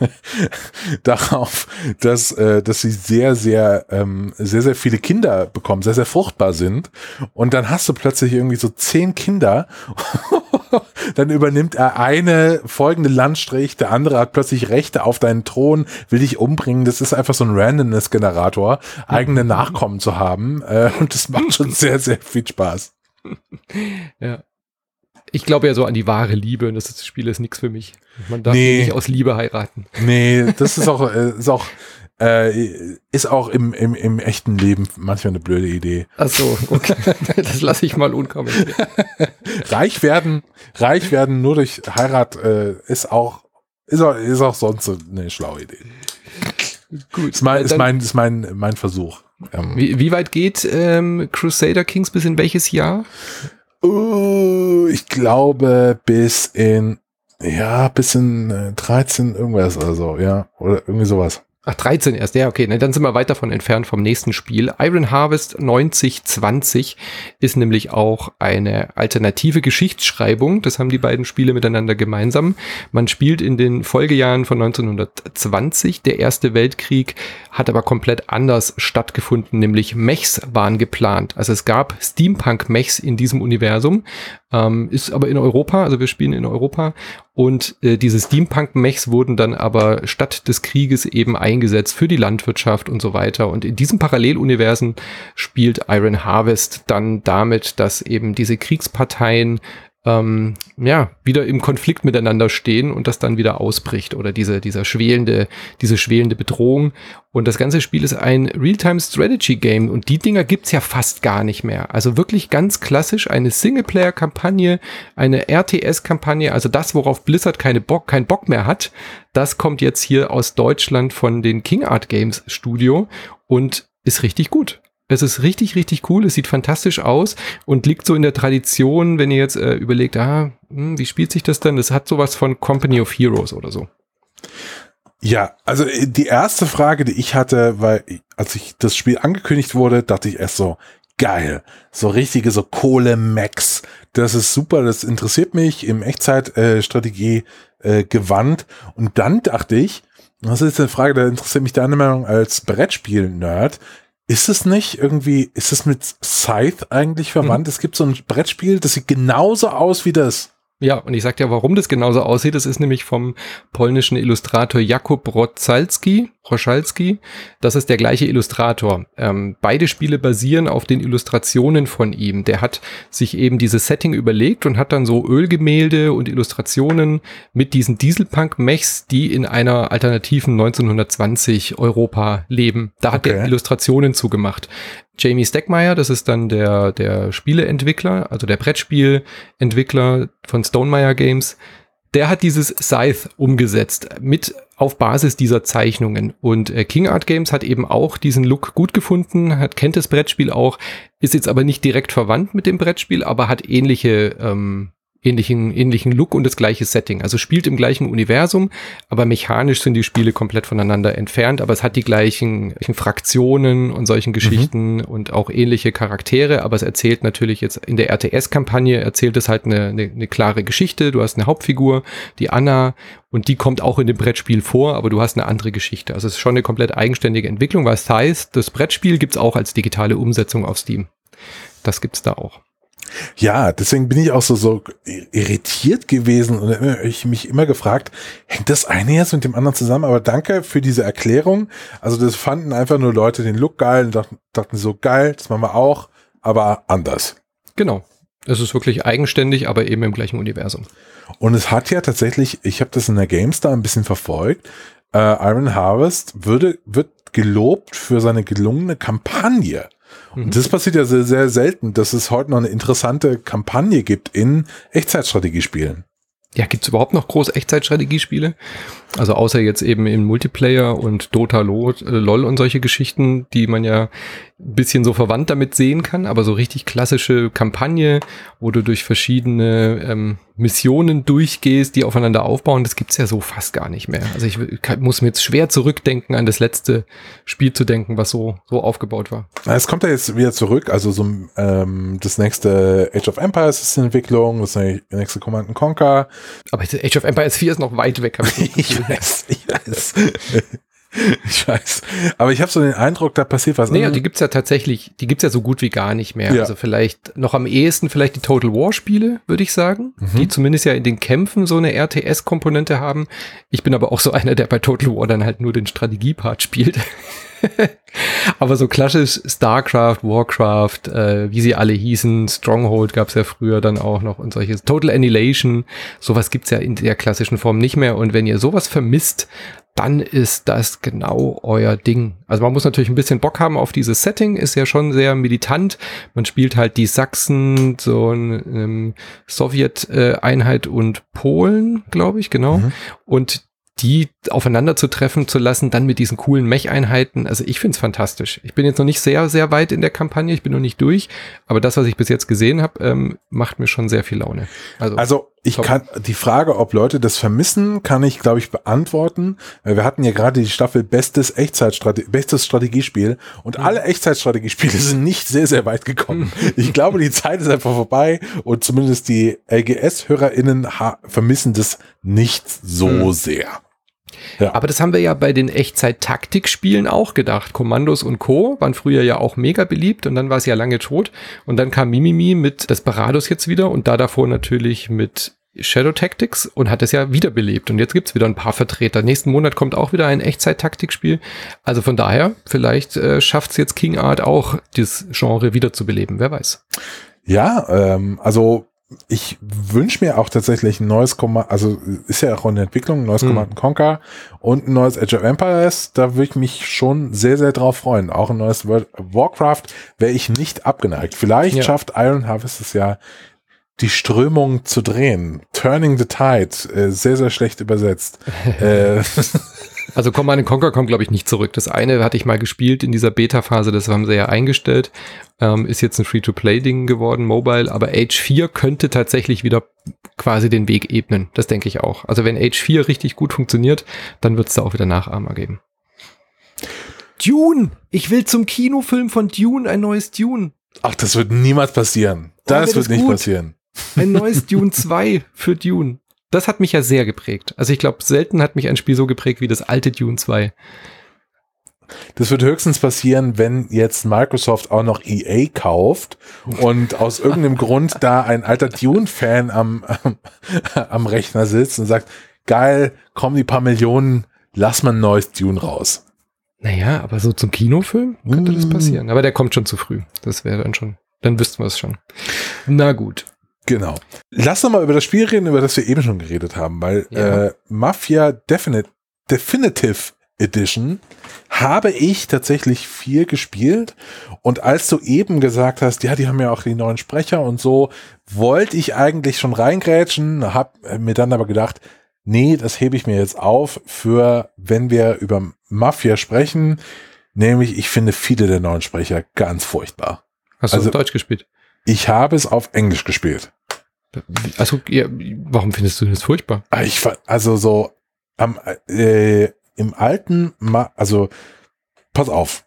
darauf, dass, äh, dass sie sehr, sehr, ähm, sehr, sehr viele Kinder bekommen, sehr, sehr fruchtbar sind. Und dann hast du plötzlich irgendwie so zehn Kinder. Dann übernimmt er eine folgende Landstrich, der andere hat plötzlich Rechte auf deinen Thron, will dich umbringen. Das ist einfach so ein Randomness-Generator, eigene Nachkommen zu haben. Äh, und das macht schon sehr, sehr viel Spaß. Ja. Ich glaube ja so an die wahre Liebe, und das, ist, das Spiel ist nichts für mich. Man darf nee. nicht aus Liebe heiraten. Nee, das ist auch, äh, ist auch, äh, ist auch im, im, im echten Leben manchmal eine blöde Idee. Ach so, okay. Das lasse ich mal unkommentiert. Reich werden, reich werden nur durch Heirat äh, ist auch, ist auch, ist auch sonst so eine schlaue Idee. Gut. Ist mein, ist mein, ist mein, mein Versuch. Ähm, wie, wie weit geht ähm, Crusader Kings, bis in welches Jahr? Uh, ich glaube bis in, ja, bis in äh, dreizehn irgendwas oder so, ja, oder irgendwie sowas. Ach, dreizehn erst, ja, okay, ne, dann sind wir weit davon entfernt vom nächsten Spiel. Iron Harvest neunzig zwanzig ist nämlich auch eine alternative Geschichtsschreibung. Das haben die beiden Spiele miteinander gemeinsam. Man spielt in den Folgejahren von neunzehnhundertzwanzig. Der Erste Weltkrieg hat aber komplett anders stattgefunden, nämlich Mechs waren geplant. Also es gab Steampunk-Mechs in diesem Universum, ähm, ist aber in Europa, also wir spielen in Europa. Und äh, diese Steampunk-Mechs wurden dann aber statt des Krieges eben eingesetzt für die Landwirtschaft und so weiter. Und in diesem Paralleluniversen spielt Iron Harvest dann damit, dass eben diese Kriegsparteien ähm, ja, wieder im Konflikt miteinander stehen und das dann wieder ausbricht oder diese, dieser schwelende, diese schwelende Bedrohung. Und das ganze Spiel ist ein Real-Time-Strategy-Game und die Dinger gibt's ja fast gar nicht mehr. Also wirklich ganz klassisch eine Singleplayer-Kampagne, eine R T S-Kampagne, also das, worauf Blizzard keine Bock, keinen Bock mehr hat, das kommt jetzt hier aus Deutschland von den King Art Games Studio und ist richtig gut. Es ist richtig, richtig cool. Es sieht fantastisch aus und liegt so in der Tradition, wenn ihr jetzt äh, überlegt, ah, hm, wie spielt sich das denn? Das hat sowas von Company of Heroes oder so. Ja, also die erste Frage, die ich hatte, weil als ich das Spiel angekündigt wurde, dachte ich erst so, geil, so richtige so Kohle-Max. Das ist super, das interessiert mich im Echtzeitstrategie äh, gewandt. Und dann dachte ich, das ist eine Frage, da interessiert mich deine Meinung als Brettspiel-Nerd. Ist es nicht irgendwie, ist es mit Scythe eigentlich verwandt? Mhm. Es gibt so ein Brettspiel, das sieht genauso aus wie das. Ja, und ich sag dir, warum das genauso aussieht. Das ist nämlich vom polnischen Illustrator Jakub Roszalski. Roszalski. Das ist der gleiche Illustrator. Ähm, beide Spiele basieren auf den Illustrationen von ihm. Der hat sich eben dieses Setting überlegt und hat dann so Ölgemälde und Illustrationen mit diesen Dieselpunk-Mechs, die in einer alternativen neunzehnhundertzwanzig Europa leben. Da hat okay. er Illustrationen zugemacht. Jamie Stegmaier, das ist dann der, der Spieleentwickler, also der Brettspielentwickler von Stonemaier Games, der hat dieses Scythe umgesetzt mit auf Basis dieser Zeichnungen. Und äh, King Art Games hat eben auch diesen Look gut gefunden, hat, kennt das Brettspiel auch, ist jetzt aber nicht direkt verwandt mit dem Brettspiel, aber hat ähnliche ähm, ähnlichen, ähnlichen Look und das gleiche Setting. Also spielt im gleichen Universum, aber mechanisch sind die Spiele komplett voneinander entfernt, aber es hat die gleichen, gleichen Fraktionen und solchen Geschichten mhm. und auch ähnliche Charaktere, aber es erzählt natürlich jetzt in der R T S-Kampagne erzählt es halt eine, eine, eine klare Geschichte. Du hast eine Hauptfigur, die Anna, und die kommt auch in dem Brettspiel vor, aber du hast eine andere Geschichte. Also es ist schon eine komplett eigenständige Entwicklung, was heißt, das Brettspiel gibt's auch als digitale Umsetzung auf Steam. Das gibt's da auch. Ja, deswegen bin ich auch so, so irritiert gewesen und ich mich immer gefragt, hängt das eine jetzt mit dem anderen zusammen? Aber danke für diese Erklärung. Also das fanden einfach nur Leute den Look geil und dachten, dachten so, geil, das machen wir auch, aber anders. Genau. Es ist wirklich eigenständig, aber eben im gleichen Universum. Und es hat ja tatsächlich, ich habe das in der GameStar ein bisschen verfolgt, äh, Iron Harvest würde, wird gelobt für seine gelungene Kampagne. Und das passiert ja sehr, sehr selten, dass es heute noch eine interessante Kampagne gibt in Echtzeitstrategiespielen. Ja, gibt's überhaupt noch groß Echtzeitstrategiespiele? Also außer jetzt eben in Multiplayer und Dota, LOL und solche Geschichten, die man ja ein bisschen so verwandt damit sehen kann, aber so richtig klassische Kampagne, wo du durch verschiedene ähm, Missionen durchgehst, die aufeinander aufbauen, das gibt's ja so fast gar nicht mehr. Also ich muss mir jetzt schwer zurückdenken, an das letzte Spiel zu denken, was so so aufgebaut war. Es kommt ja jetzt wieder zurück, also so ähm, das nächste Age of Empires ist in Entwicklung, das nächste Command and Conquer. Aber Age of Empires vier ist noch weit weg. Ich, ich weiß, ich weiß. Ich weiß. Aber ich habe so den Eindruck, da passiert was. Naja, die gibt's ja tatsächlich, die gibt's ja so gut wie gar nicht mehr. Ja. Also vielleicht noch am ehesten vielleicht die Total War Spiele, würde ich sagen, mhm. die zumindest ja in den Kämpfen so eine R T S-Komponente haben. Ich bin aber auch so einer, der bei Total War dann halt nur den Strategiepart spielt. Aber so klassisch StarCraft, Warcraft, äh, wie sie alle hießen, Stronghold gab's ja früher dann auch noch und solches. Total Annihilation, sowas gibt's ja in der klassischen Form nicht mehr. Und wenn ihr sowas vermisst, dann ist das genau euer Ding. Also man muss natürlich ein bisschen Bock haben auf dieses Setting, ist ja schon sehr militant. Man spielt halt die Sachsen, so eine ähm, Sowjet-Einheit und Polen, glaube ich, genau. Mhm. Und die aufeinander zu treffen zu lassen, dann mit diesen coolen Mech-Einheiten. Also ich find's fantastisch. Ich bin jetzt noch nicht sehr, sehr weit in der Kampagne, ich bin noch nicht durch, aber das, was ich bis jetzt gesehen habe, ähm, macht mir schon sehr viel Laune. Also, also ich top. kann die Frage, ob Leute das vermissen, kann ich, glaube ich, beantworten. Wir hatten ja gerade die Staffel Bestes Echtzeitstrategie, Bestes Strategiespiel und mhm. alle Echtzeitstrategiespiele sind nicht sehr, sehr weit gekommen. Ich glaube, die Zeit ist einfach vorbei und zumindest die L G S-HörerInnen ha- vermissen das nicht so mhm. sehr. Ja. Aber das haben wir ja bei den Echtzeit-Taktikspielen auch gedacht. Kommandos und Co. waren früher ja auch mega beliebt und dann war es ja lange tot. Und dann kam Mimimi mit Desperados jetzt wieder und da davor natürlich mit Shadow Tactics und hat es ja wiederbelebt. Und jetzt gibt's wieder ein paar Vertreter. Nächsten Monat kommt auch wieder ein Echtzeit-Taktikspiel. Also von daher, vielleicht äh, schafft's jetzt King Art auch, dieses Genre wiederzubeleben. Wer weiß. Ja, ähm, also ich wünsche mir auch tatsächlich ein neues Command, also ist ja auch in der Entwicklung, ein neues hm. Command and Conquer und ein neues Age of Empires, da würde ich mich schon sehr, sehr drauf freuen. Auch ein neues World of Warcraft wäre ich nicht abgeneigt. Vielleicht ja. schafft Iron Harvest es ja, die Strömung zu drehen. Turning the Tide, äh, sehr, sehr schlecht übersetzt. äh, Also Command and Conquer kommt, glaube ich, nicht zurück. Das eine hatte ich mal gespielt in dieser Beta-Phase, das haben sie ja eingestellt. Ähm, ist jetzt ein Free-to-Play-Ding geworden, Mobile. Aber Age vier könnte tatsächlich wieder quasi den Weg ebnen. Das denke ich auch. Also wenn Age vier richtig gut funktioniert, dann wird es da auch wieder Nachahmer geben. Dune! Ich will zum Kinofilm von Dune ein neues Dune. Ach, das wird niemals passieren. Das oh, wird nicht gut. passieren. Ein neues Dune zwei für Dune. Das hat mich ja sehr geprägt. Also ich glaube, selten hat mich ein Spiel so geprägt wie das alte Dune zwei. Das wird höchstens passieren, wenn jetzt Microsoft auch noch E A kauft und aus irgendeinem Grund da ein alter Dune-Fan am, am, am Rechner sitzt und sagt, geil, kommen die paar Millionen, lass mal ein neues Dune raus. Naja, aber so zum Kinofilm könnte mm. das passieren. Aber der kommt schon zu früh. Das wäre dann schon, dann wüssten wir es schon. Na gut. Genau. Lass doch mal über das Spiel reden, über das wir eben schon geredet haben, weil ja. äh, Mafia Definite, Definitive Edition habe ich tatsächlich viel gespielt und als du eben gesagt hast, ja, die haben ja auch die neuen Sprecher und so, wollte ich eigentlich schon reingrätschen, habe mir dann aber gedacht, nee, das hebe ich mir jetzt auf für, wenn wir über Mafia sprechen, nämlich ich finde viele der neuen Sprecher ganz furchtbar. Hast du also, auf Deutsch gespielt? Ich habe es auf Englisch gespielt. Also, ja, warum findest du das furchtbar? Ich also so am äh, im alten, Ma- also pass auf.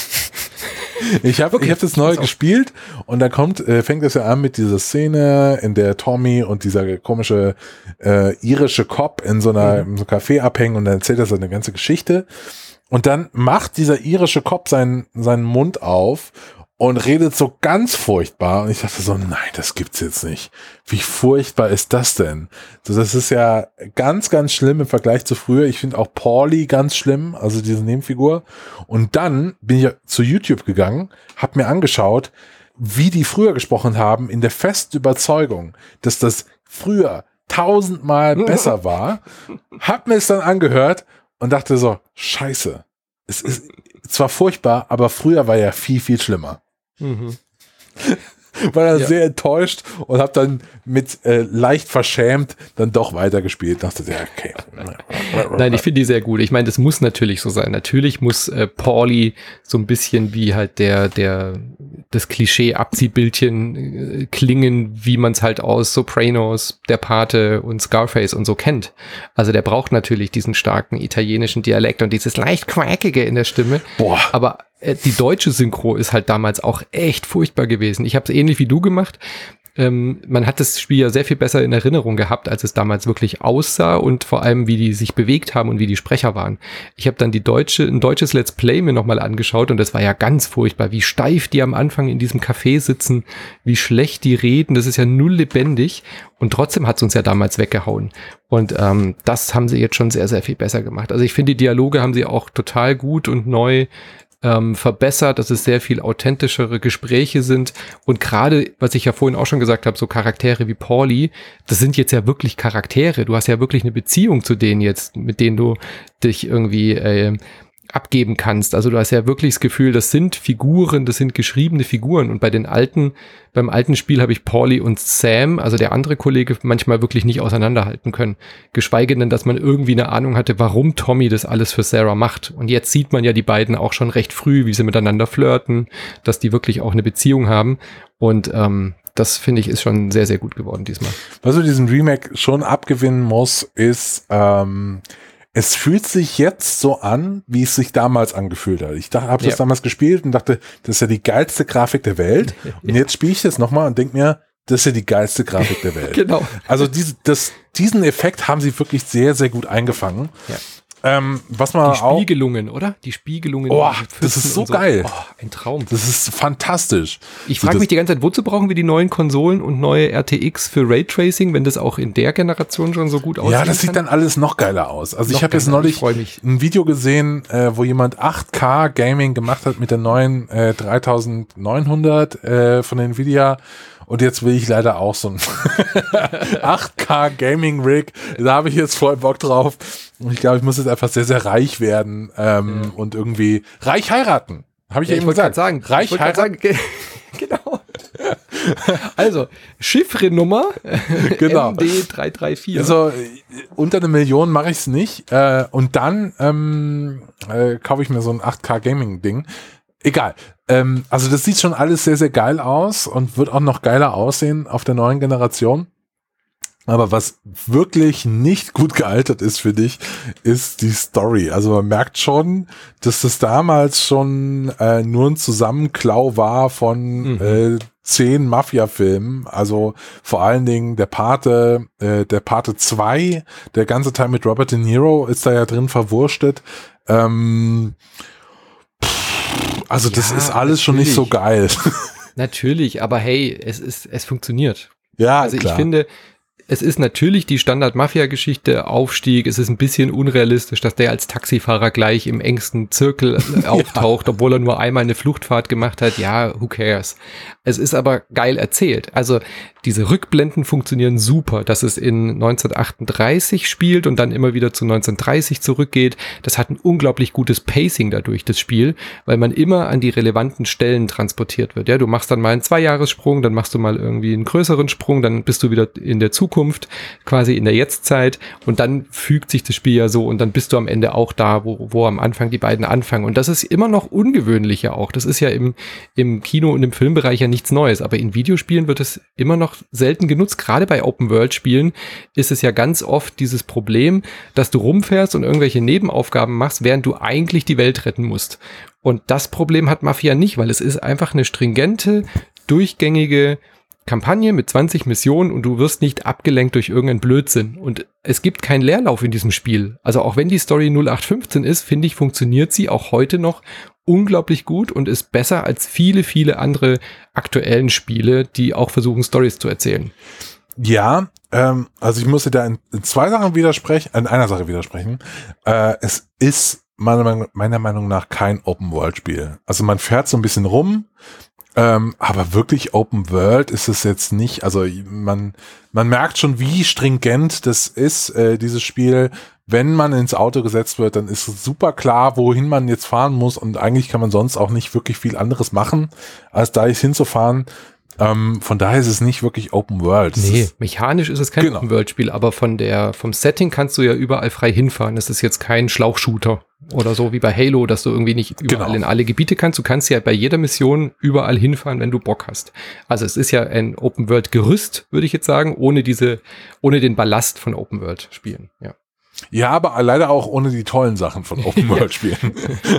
ich habe okay, ich habe das neu gespielt und da kommt äh, fängt es ja an mit dieser Szene, in der Tommy und dieser komische äh, irische Cop in so einer mhm. in so einem Café abhängen und dann erzählt er seine ganze Geschichte und dann macht dieser irische Cop seinen seinen Mund auf und redet so ganz furchtbar. Und ich dachte so, nein, das gibt's jetzt nicht. Wie furchtbar ist das denn? So, das ist ja ganz, ganz schlimm im Vergleich zu früher. Ich finde auch Paulie ganz schlimm, also diese Nebenfigur. Und dann bin ich zu YouTube gegangen, habe mir angeschaut, wie die früher gesprochen haben, in der festen Überzeugung, dass das früher tausendmal besser war. Hab mir es dann angehört und dachte so, scheiße. Es ist zwar furchtbar, aber früher war ja viel, viel schlimmer. Mhm. War dann ja. sehr enttäuscht und habe dann mit äh, leicht verschämt dann doch weitergespielt. Dachte, ja, okay. Nein, ich finde die sehr gut. Ich meine, das muss natürlich so sein. Natürlich muss äh, Paulie so ein bisschen wie halt der, der, das Klischee-Abziehbildchen äh, klingen, wie man es halt aus Sopranos, Der Pate und Scarface und so kennt. Also der braucht natürlich diesen starken italienischen Dialekt und dieses leicht quäkige in der Stimme. Boah. Aber die deutsche Synchro ist halt damals auch echt furchtbar gewesen. Ich habe es ähnlich wie du gemacht. Ähm, man hat das Spiel ja sehr viel besser in Erinnerung gehabt, als es damals wirklich aussah und vor allem, wie die sich bewegt haben und wie die Sprecher waren. Ich habe dann die deutsche, ein deutsches Let's Play mir nochmal angeschaut und das war ja ganz furchtbar, wie steif die am Anfang in diesem Café sitzen, wie schlecht die reden, das ist ja null lebendig und trotzdem hat es uns ja damals weggehauen. Und ähm, das haben sie jetzt schon sehr, sehr viel besser gemacht. Also ich finde, die Dialoge haben sie auch total gut und neu Ähm, verbessert, dass es sehr viel authentischere Gespräche sind und gerade, was ich ja vorhin auch schon gesagt habe, so Charaktere wie Paulie, das sind jetzt ja wirklich Charaktere, du hast ja wirklich eine Beziehung zu denen jetzt, mit denen du dich irgendwie äh, abgeben kannst, also du hast ja wirklich das Gefühl, das sind Figuren, das sind geschriebene Figuren und bei den alten, beim alten Spiel habe ich Paulie und Sam, also der andere Kollege, manchmal wirklich nicht auseinanderhalten können, geschweige denn, dass man irgendwie eine Ahnung hatte, warum Tommy das alles für Sarah macht und jetzt sieht man ja die beiden auch schon recht früh, wie sie miteinander flirten, dass die wirklich auch eine Beziehung haben und ähm, das finde ich ist schon sehr, sehr gut geworden diesmal. Was du diesem Remake schon abgewinnen muss, ist ähm es fühlt sich jetzt so an, wie es sich damals angefühlt hat. Ich habe das ja. damals gespielt und dachte, das ist ja die geilste Grafik der Welt. Und ja. jetzt spiele ich das nochmal und denke mir, das ist ja die geilste Grafik der Welt. Genau. Also diese, das, diesen Effekt haben sie wirklich sehr, sehr gut eingefangen. Ähm, was man die auch, Spiegelungen, oder? Die Spiegelungen. Oh, die das ist so, so geil. Oh, ein Traum. Das ist fantastisch. Ich so, frage mich die ganze Zeit, wozu brauchen wir die neuen Konsolen und neue R T X für Raytracing, wenn das auch in der Generation schon so gut aussieht? Ja, das sieht kann? dann alles noch geiler aus. Also noch ich habe jetzt neulich ein Video gesehen, äh, wo jemand acht K Gaming gemacht hat mit der neuen äh, dreizehnhundert äh, von Nvidia. Und jetzt will ich leider auch so ein acht K Gaming Rig. Da habe ich jetzt voll Bock drauf. Und ich glaube, ich muss jetzt einfach sehr, sehr reich werden ähm, ja. und irgendwie reich heiraten. Habe ich ja, ja eben gesagt. Sagen, reich ich heiraten. Sagen, genau. Also, Chiffrenummer genau. M D drei drei vier. Also, unter eine Million mache ich es nicht. Äh, und dann ähm, äh, kaufe ich mir so ein acht K Gaming Ding. Egal. Ähm, also das sieht schon alles sehr, sehr geil aus und wird auch noch geiler aussehen auf der neuen Generation. Aber was wirklich nicht gut gealtert ist, finde ich, ist die Story. Also man merkt schon, dass das damals schon äh, nur ein Zusammenklau war von mhm. äh, zehn Mafia-Filmen. Also vor allen Dingen der Pate, äh, der Pate zwei, der ganze Teil mit Robert De Niro ist da ja drin verwurstet. Ähm, Also das ja, ist alles natürlich. Schon nicht so geil. Natürlich, aber hey, es ist, es funktioniert. Ja, also klar. Ich finde, es ist natürlich die Standard-Mafia-Geschichte, Aufstieg, es ist ein bisschen unrealistisch, dass der als Taxifahrer gleich im engsten Zirkel auftaucht, ja. obwohl er nur einmal eine Fluchtfahrt gemacht hat. Ja, who cares? Es ist aber geil erzählt. Also diese Rückblenden funktionieren super, dass es in neunzehnhundertachtunddreißig spielt und dann immer wieder zu neunzehnhundertdreißig zurückgeht. Das hat ein unglaublich gutes Pacing dadurch, das Spiel, weil man immer an die relevanten Stellen transportiert wird. Ja, du machst dann mal einen Zweijahressprung, dann machst du mal irgendwie einen größeren Sprung, dann bist du wieder in der Zukunft, quasi in der Jetztzeit und dann fügt sich das Spiel ja so und dann bist du am Ende auch da, wo, wo am Anfang die beiden anfangen. Und das ist immer noch ungewöhnlicher auch. Das ist ja im, im Kino- und im Filmbereich ja nichts Neues, aber in Videospielen wird es immer noch selten genutzt. Gerade bei Open-World-Spielen ist es ja ganz oft dieses Problem, dass du rumfährst und irgendwelche Nebenaufgaben machst, während du eigentlich die Welt retten musst. Und das Problem hat Mafia nicht, weil es ist einfach eine stringente, durchgängige Kampagne mit zwanzig Missionen und du wirst nicht abgelenkt durch irgendeinen Blödsinn. Und es gibt keinen Leerlauf in diesem Spiel. Also auch wenn die Story null acht fünfzehn ist, finde ich, funktioniert sie auch heute noch unglaublich gut und ist besser als viele, viele andere aktuellen Spiele, die auch versuchen, Storys zu erzählen. Ja, ähm, also ich muss dir da in, in zwei Sachen widersprechen, in einer Sache widersprechen. Äh, es ist meiner, meiner Meinung nach kein Open-World-Spiel. Also man fährt so ein bisschen rum, Ähm, aber wirklich Open World ist es jetzt nicht. Also man man merkt schon, wie stringent das ist, äh, dieses Spiel. Wenn man ins Auto gesetzt wird, dann ist es super klar, wohin man jetzt fahren muss. Und eigentlich kann man sonst auch nicht wirklich viel anderes machen, als da jetzt hinzufahren. Ähm, von daher ist es nicht wirklich Open World. Nee, ist, mechanisch ist es kein genau. Open World Spiel, aber von der vom Setting kannst du ja überall frei hinfahren. Es ist jetzt kein Schlauchshooter oder so wie bei Halo, dass du irgendwie nicht überall genau. in alle Gebiete kannst. Du kannst ja bei jeder Mission überall hinfahren, wenn du Bock hast. Also es ist ja ein Open World Gerüst, würde ich jetzt sagen, ohne diese, ohne den Ballast von Open World Spielen. Ja. Ja, aber leider auch ohne die tollen Sachen von Open World Spielen.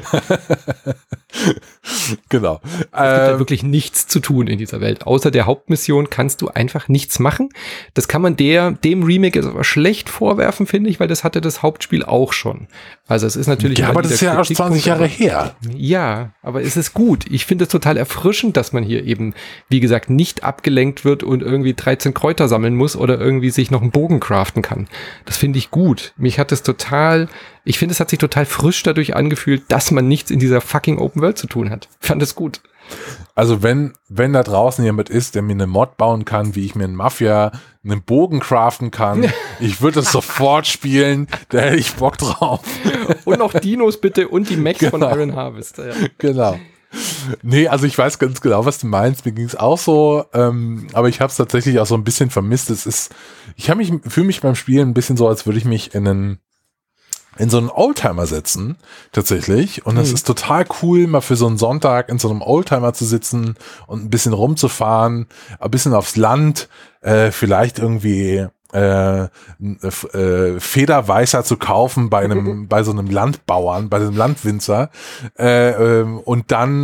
Genau. Es gibt ähm, ja wirklich nichts zu tun in dieser Welt. Außer der Hauptmission kannst du einfach nichts machen. Das kann man der, dem Remake jetzt aber schlecht vorwerfen, finde ich, weil das hatte das Hauptspiel auch schon. Also es ist natürlich... Ja, aber das ist ja erst zwanzig Jahre her. Ja, aber es ist gut. Ich finde es total erfrischend, dass man hier eben, wie gesagt, nicht abgelenkt wird und irgendwie dreizehn Kräuter sammeln muss oder irgendwie sich noch einen Bogen craften kann. Das finde ich gut. Mich hat es total... Ich finde, es hat sich total frisch dadurch angefühlt, dass man nichts in dieser fucking Open World zu tun hat. Ich fand es gut. Also wenn, wenn da draußen jemand ist, der mir eine Mod bauen kann, wie ich mir in Mafia einen Bogen craften kann, ich würde es sofort spielen, da hätte ich Bock drauf. Und noch Dinos bitte und die Mechs genau. von Iron Harvest. Ja. Genau. Nee, also ich weiß ganz genau, was du meinst. Mir ging es auch so, ähm, aber ich habe es tatsächlich auch so ein bisschen vermisst. Es ist, ich habe mich, fühle mich beim Spielen ein bisschen so, als würde ich mich in einen in so einen Oldtimer setzen, tatsächlich. Und es mhm. ist total cool, mal für so einen Sonntag in so einem Oldtimer zu sitzen und ein bisschen rumzufahren, ein bisschen aufs Land, äh, vielleicht irgendwie äh, äh, Federweißer zu kaufen bei einem, bei so einem Landbauern, bei einem Landwinzer, äh, äh, und dann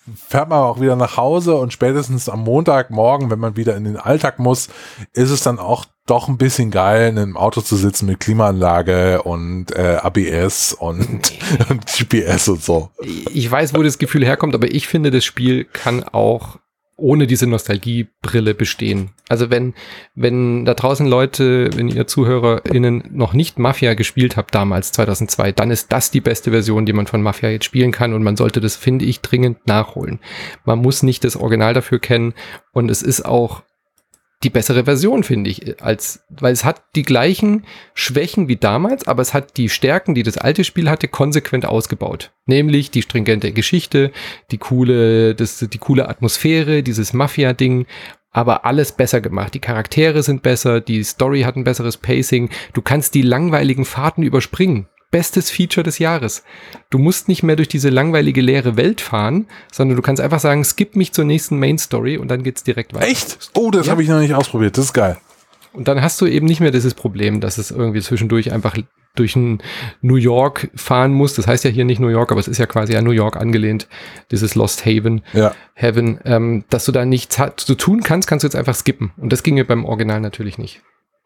fährt man auch wieder nach Hause und spätestens am Montagmorgen, wenn man wieder in den Alltag muss, ist es dann auch doch ein bisschen geil, in einem Auto zu sitzen mit Klimaanlage und äh, A B S und, und G P S und so. Ich weiß, wo das Gefühl herkommt, aber ich finde, das Spiel kann auch ohne diese Nostalgiebrille bestehen. Also wenn, wenn da draußen Leute, wenn ihr ZuhörerInnen noch nicht Mafia gespielt habt damals, zweitausendzwei, dann ist das die beste Version, die man von Mafia jetzt spielen kann und man sollte das, finde ich, dringend nachholen. Man muss nicht das Original dafür kennen und es ist auch die bessere Version, finde ich, als, weil es hat die gleichen Schwächen wie damals, aber es hat die Stärken, die das alte Spiel hatte, konsequent ausgebaut. Nämlich die stringente Geschichte, die coole, das, die coole Atmosphäre, dieses Mafia-Ding, aber alles besser gemacht. Die Charaktere sind besser, die Story hat ein besseres Pacing, du kannst die langweiligen Fahrten überspringen. Bestes Feature des Jahres. Du musst nicht mehr durch diese langweilige leere Welt fahren, sondern du kannst einfach sagen, skip mich zur nächsten Main Story und dann geht's direkt weiter. Echt? Oh, das ja. habe ich noch nicht ausprobiert. Das ist geil. Und dann hast du eben nicht mehr dieses Problem, dass es irgendwie zwischendurch einfach durch ein New York fahren muss. Das heißt ja hier nicht New York, aber es ist ja quasi an New York angelehnt. Dieses Lost Haven. Ja. Heaven. Ähm, dass du da nichts hat, zu tun kannst, kannst du jetzt einfach skippen. Und das ging mir beim Original natürlich nicht.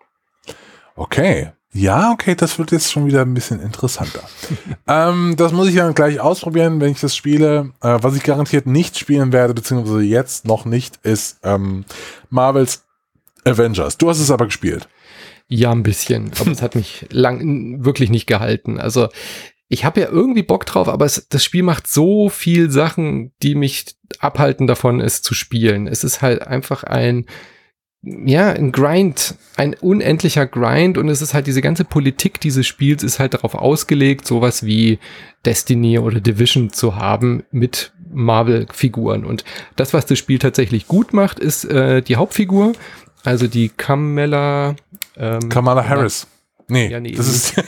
Okay. Ja, okay, das wird jetzt schon wieder ein bisschen interessanter. ähm, das muss ich dann gleich ausprobieren, wenn ich das spiele. Äh, was ich garantiert nicht spielen werde, beziehungsweise jetzt noch nicht, ist ähm, Marvel's Avengers. Du hast es aber gespielt. Ja, ein bisschen, aber es hat mich lang wirklich nicht gehalten. Also ich habe ja irgendwie Bock drauf, aber es, das Spiel macht so viel Sachen, die mich abhalten davon, es zu spielen. Es ist halt einfach ein ja, ein Grind, ein unendlicher Grind und es ist halt diese ganze Politik dieses Spiels ist halt darauf ausgelegt, sowas wie Destiny oder Division zu haben mit Marvel-Figuren und das, was das Spiel tatsächlich gut macht, ist äh, die Hauptfigur, also die Kamala ähm, Kamala Harris. Nee, ja, nee das ist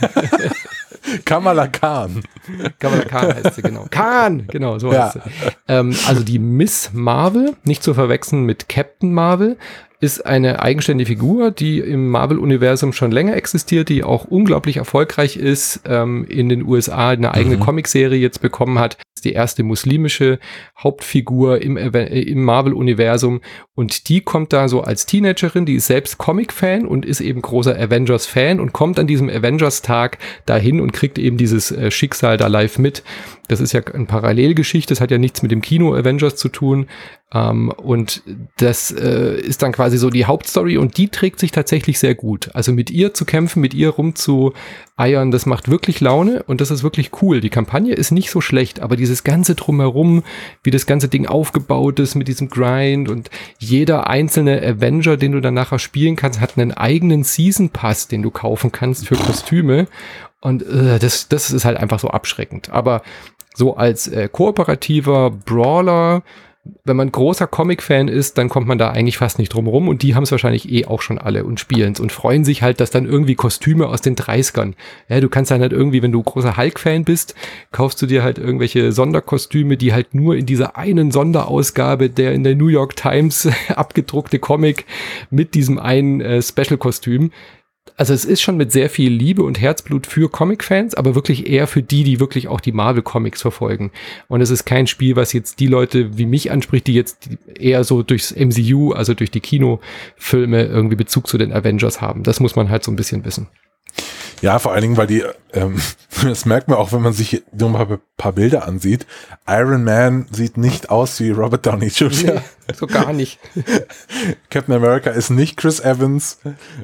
Kamala Khan. Kamala Khan heißt sie, genau. Khan, genau, so ja. heißt sie. Ähm, also die Miss Marvel, nicht zu verwechseln mit Captain Marvel, ist eine eigenständige Figur, die im Marvel-Universum schon länger existiert, die auch unglaublich erfolgreich ist, ähm, in den U S A eine eigene mhm. Comicserie jetzt bekommen hat. Ist die erste muslimische Hauptfigur im, äh, im Marvel-Universum und die kommt da so als Teenagerin, die ist selbst Comic-Fan und ist eben großer Avengers-Fan und kommt an diesem Avengers-Tag dahin und kriegt eben dieses äh, Schicksal da live mit. Das ist ja eine Parallelgeschichte, das hat ja nichts mit dem Kino Avengers zu tun. Um, und das äh, ist dann quasi so die Hauptstory und die trägt sich tatsächlich sehr gut. Also mit ihr zu kämpfen, mit ihr rumzueiern, das macht wirklich Laune und das ist wirklich cool. Die Kampagne ist nicht so schlecht, aber dieses ganze Drumherum, wie das ganze Ding aufgebaut ist mit diesem Grind und jeder einzelne Avenger, den du dann nachher spielen kannst, hat einen eigenen Season Pass, den du kaufen kannst für Kostüme und äh, das, das ist halt einfach so abschreckend. Aber so als äh, kooperativer Brawler, wenn man großer Comic-Fan ist, dann kommt man da eigentlich fast nicht drum rum und die haben es wahrscheinlich eh auch schon alle und spielen es und freuen sich halt, dass dann irgendwie Kostüme aus den dreißigern, ja, du kannst dann halt irgendwie, wenn du großer Hulk-Fan bist, kaufst du dir halt irgendwelche Sonderkostüme, die halt nur in dieser einen Sonderausgabe, der in der New York Times abgedruckte Comic mit diesem einen äh, Special-Kostüm. Also es ist schon mit sehr viel Liebe und Herzblut für Comic-Fans, aber wirklich eher für die, die wirklich auch die Marvel-Comics verfolgen. Und es ist kein Spiel, was jetzt die Leute wie mich anspricht, die jetzt eher so durchs M C U, also durch die Kinofilme irgendwie Bezug zu den Avengers haben. Das muss man halt so ein bisschen wissen. Ja, vor allen Dingen, weil die, ähm, das merkt man auch, wenn man sich nur mal ein paar Bilder ansieht. Iron Man sieht nicht aus wie Robert Downey Junior Nee, so gar nicht. Captain America ist nicht Chris Evans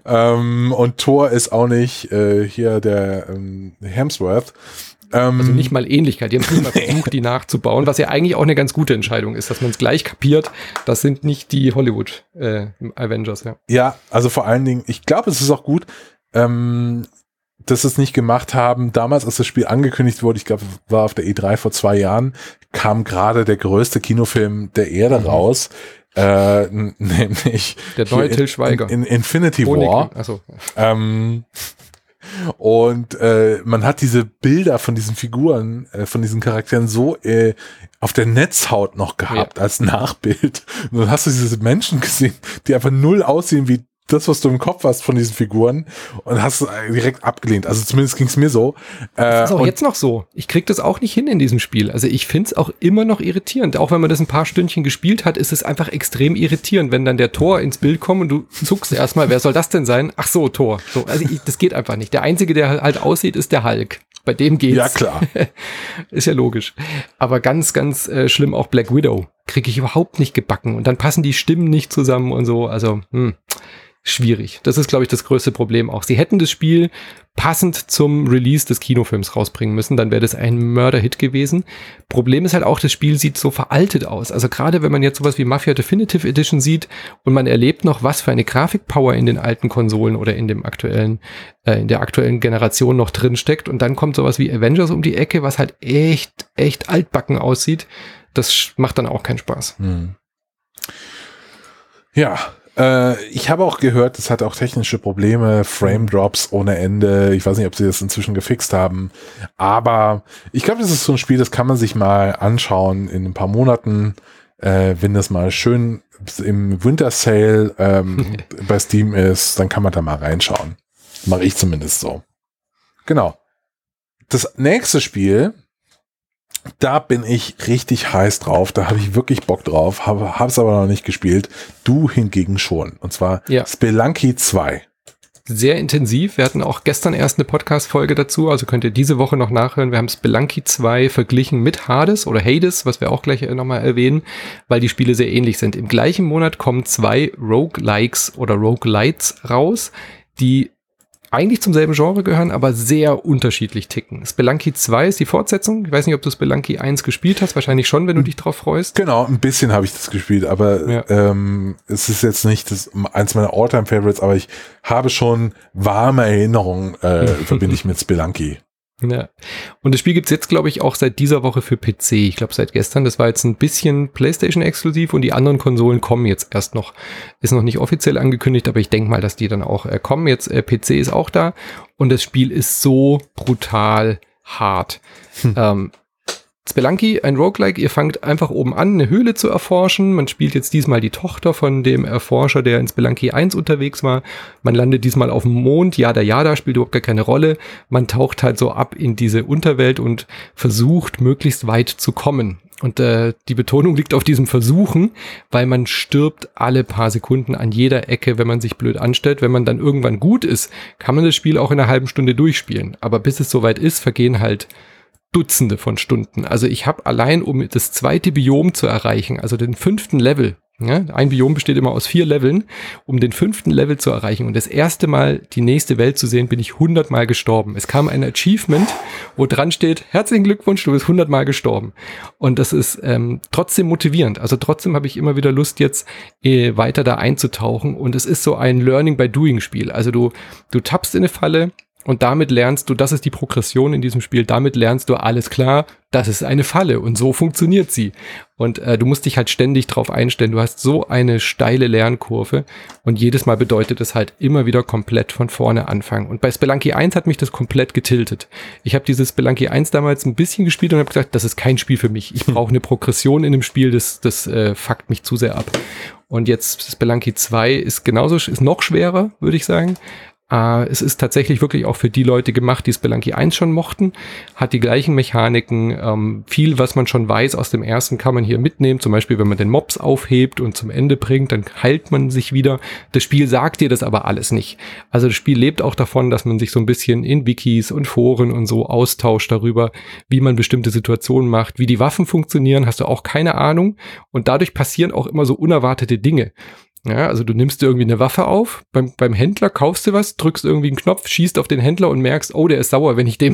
ähm, und Thor ist auch nicht äh, hier der ähm, Hemsworth. Ähm, also nicht mal Ähnlichkeit. Die haben nicht mal versucht, die nachzubauen, was ja eigentlich auch eine ganz gute Entscheidung ist, dass man es gleich kapiert. Das sind nicht die Hollywood äh, Avengers, ja. Ja, also vor allen Dingen, ich glaube, es ist auch gut, ähm, dass sie es nicht gemacht haben. Damals, als das Spiel angekündigt wurde, ich glaube, war auf der E drei vor zwei Jahren, kam gerade der größte Kinofilm der Erde mhm. raus, äh, n- nämlich der neue Til Schweiger. In, in Infinity Honig. War. Achso. Ähm, und äh, man hat diese Bilder von diesen Figuren, äh, von diesen Charakteren so äh, auf der Netzhaut noch gehabt ja. als Nachbild. Und dann hast du diese Menschen gesehen, die einfach null aussehen wie das, was du im Kopf hast von diesen Figuren und hast direkt abgelehnt. Also zumindest ging es mir so. Das ist auch jetzt noch so. Ich krieg das auch nicht hin in diesem Spiel. Also ich find's auch immer noch irritierend. Auch wenn man das ein paar Stündchen gespielt hat, ist es einfach extrem irritierend, wenn dann der Thor ins Bild kommt und du zuckst erstmal, wer soll das denn sein? Ach so, Thor. So, also ich, das geht einfach nicht. Der Einzige, der halt aussieht, ist der Hulk. Bei dem geht's. Ja, klar. Ist ja logisch. Aber ganz, ganz äh, schlimm auch Black Widow. Kriege ich überhaupt nicht gebacken. Und dann passen die Stimmen nicht zusammen und so. Also, hm. Schwierig. Das ist, glaube ich, das größte Problem auch. Sie hätten das Spiel passend zum Release des Kinofilms rausbringen müssen, dann wäre das ein Mörder-Hit gewesen. Problem ist halt auch, das Spiel sieht so veraltet aus. Also gerade wenn man jetzt sowas wie Mafia Definitive Edition sieht und man erlebt noch, was für eine Grafikpower in den alten Konsolen oder in dem aktuellen, äh, in der aktuellen Generation noch drin steckt und dann kommt sowas wie Avengers um die Ecke, was halt echt, echt altbacken aussieht. Das macht dann auch keinen Spaß. Hm. Ja, ich habe auch gehört, es hat auch technische Probleme, Frame Drops ohne Ende. Ich weiß nicht, ob sie das inzwischen gefixt haben. Aber ich glaube, das ist so ein Spiel, das kann man sich mal anschauen in ein paar Monaten, äh, wenn das mal schön im Winter Sale ähm, bei Steam ist, dann kann man da mal reinschauen. Mache ich zumindest so. Genau. Das nächste Spiel, da bin ich richtig heiß drauf, da habe ich wirklich Bock drauf, habe es aber noch nicht gespielt. Du hingegen schon. Und zwar ja. Spelunky zwei. Sehr intensiv. Wir hatten auch gestern erst eine Podcast-Folge dazu, also könnt ihr diese Woche noch nachhören. Wir haben Spelunky zwei verglichen mit Hades oder Hades, was wir auch gleich nochmal erwähnen, weil die Spiele sehr ähnlich sind. Im gleichen Monat kommen zwei Roguelikes oder Roguelites raus, die eigentlich zum selben Genre gehören, aber sehr unterschiedlich ticken. Spelunky zwei ist die Fortsetzung. Ich weiß nicht, ob du Spelunky eins gespielt hast. Wahrscheinlich schon, wenn du dich drauf freust. Genau, ein bisschen habe ich das gespielt, aber ja. ähm, es ist jetzt nicht das, eins meiner All-Time-Favorites, aber ich habe schon warme Erinnerungen, äh, verbinde ich mit Spelunky. Ja. Und das Spiel gibt's jetzt, glaube ich, auch seit dieser Woche für P C. Ich glaube, seit gestern. Das war jetzt ein bisschen PlayStation-exklusiv und die anderen Konsolen kommen jetzt erst noch. Ist noch nicht offiziell angekündigt, aber ich denke mal, dass die dann auch äh, kommen. Jetzt äh, P C ist auch da und das Spiel ist so brutal hart. Hm. Ähm, Spelunky, ein Roguelike, ihr fangt einfach oben an, eine Höhle zu erforschen. Man spielt jetzt diesmal die Tochter von dem Erforscher, der in Spelunky eins unterwegs war. Man landet diesmal auf dem Mond, jada jada, spielt überhaupt gar keine Rolle. Man taucht halt so ab in diese Unterwelt und versucht, möglichst weit zu kommen. Und äh, die Betonung liegt auf diesem Versuchen, weil man stirbt alle paar Sekunden an jeder Ecke, wenn man sich blöd anstellt. Wenn man dann irgendwann gut ist, kann man das Spiel auch in einer halben Stunde durchspielen. Aber bis es soweit ist, vergehen halt Dutzende von Stunden. Also ich habe allein, um das zweite Biom zu erreichen, also den fünften Level, ja, ein Biom besteht immer aus vier Leveln, um den fünften Level zu erreichen und das erste Mal die nächste Welt zu sehen, bin ich hundertmal gestorben. Es kam ein Achievement, wo dran steht, herzlichen Glückwunsch, du bist hundertmal gestorben. Und das ist ähm, trotzdem motivierend. Also trotzdem habe ich immer wieder Lust, jetzt äh, weiter da einzutauchen und es ist so ein Learning-by-Doing-Spiel. Also du, du tappst in eine Falle, und damit lernst du, das ist die Progression in diesem Spiel, damit lernst du, alles klar, das ist eine Falle und so funktioniert sie. Und äh, du musst dich halt ständig drauf einstellen. Du hast so eine steile Lernkurve und jedes Mal bedeutet es halt immer wieder komplett von vorne anfangen. Und bei Spelunky eins hat mich das komplett getiltet. Ich habe dieses Spelunky eins damals ein bisschen gespielt und habe gesagt, das ist kein Spiel für mich. Ich brauche eine Progression in dem Spiel, das, das äh, fuckt mich zu sehr ab. Und jetzt Spelunky zwei ist genauso, ist noch schwerer, würde ich sagen. Uh, es ist tatsächlich wirklich auch für die Leute gemacht, die Spelunky eins schon mochten, hat die gleichen Mechaniken, ähm, viel, was man schon weiß aus dem ersten, kann man hier mitnehmen, zum Beispiel, wenn man den Mobs aufhebt und zum Ende bringt, dann heilt man sich wieder. Das Spiel sagt dir das aber alles nicht. Also das Spiel lebt auch davon, dass man sich so ein bisschen in Wikis und Foren und so austauscht darüber, wie man bestimmte Situationen macht, wie die Waffen funktionieren, hast du auch keine Ahnung und dadurch passieren auch immer so unerwartete Dinge. Ja, also du nimmst dir irgendwie eine Waffe auf, beim, beim Händler kaufst du was, drückst irgendwie einen Knopf, schießt auf den Händler und merkst, oh, der ist sauer, wenn ich dem,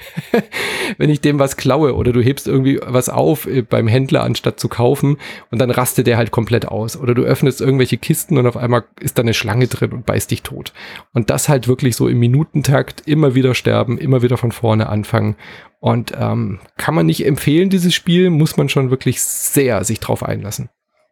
wenn ich dem was klaue, oder du hebst irgendwie was auf beim Händler, anstatt zu kaufen, und dann rastet der halt komplett aus. Oder du öffnest irgendwelche Kisten und auf einmal ist da eine Schlange drin und beißt dich tot. Und das halt wirklich so im Minutentakt, immer wieder sterben, immer wieder von vorne anfangen. Und ähm, kann man nicht empfehlen, dieses Spiel, muss man schon wirklich sehr sich drauf einlassen.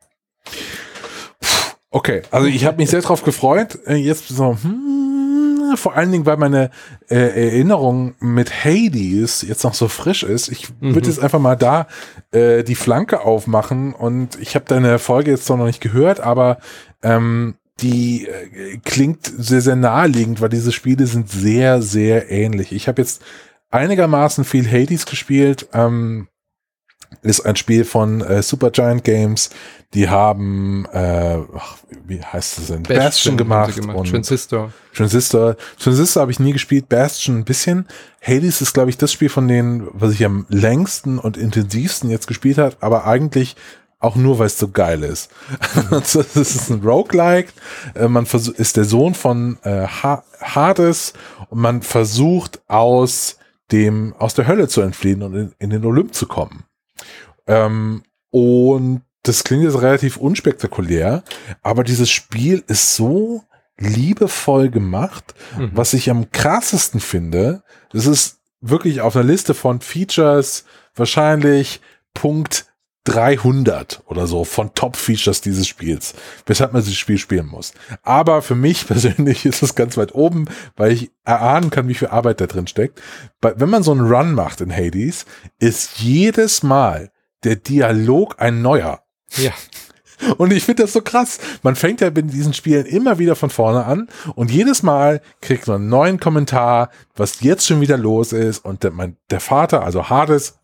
Okay, also ich habe mich sehr drauf gefreut. Jetzt so, hm, vor allen Dingen, weil meine äh, Erinnerung mit Hades jetzt noch so frisch ist. Ich würde mhm. jetzt einfach mal da äh, die Flanke aufmachen und ich habe deine Folge jetzt noch nicht gehört, aber ähm, die äh, klingt sehr, sehr naheliegend, weil diese Spiele sind sehr, sehr ähnlich. Ich habe jetzt einigermaßen viel Hades gespielt, ähm, ist ein Spiel von äh, Supergiant Games, die haben, äh, ach, wie heißt das denn? Bastion, Bastion gemacht, gemacht. und Transistor. Transistor. Transistor habe ich nie gespielt, Bastion ein bisschen. Hades ist, glaube ich, das Spiel von denen, was ich am längsten und intensivsten jetzt gespielt habe, aber eigentlich auch nur, weil es so geil ist. Es ist ein Roguelike, man ist der Sohn von äh, Hades und man versucht aus dem, aus der Hölle zu entfliehen und in, in den Olymp zu kommen. Ähm, und das klingt jetzt relativ unspektakulär, aber dieses Spiel ist so liebevoll gemacht. Mhm. Was ich am krassesten finde, das ist wirklich auf einer Liste von Features wahrscheinlich Punkt dreihundert oder so von Top-Features dieses Spiels, weshalb man dieses Spiel spielen muss. Aber für mich persönlich ist es ganz weit oben, weil ich erahnen kann, wie viel Arbeit da drin steckt. Wenn man so einen Run macht in Hades, ist jedes Mal der Dialog ein neuer. Ja. Und ich finde das so krass. Man fängt ja in diesen Spielen immer wieder von vorne an und jedes Mal kriegt man einen neuen Kommentar, was jetzt schon wieder los ist, und der, mein, der Vater, also Hades,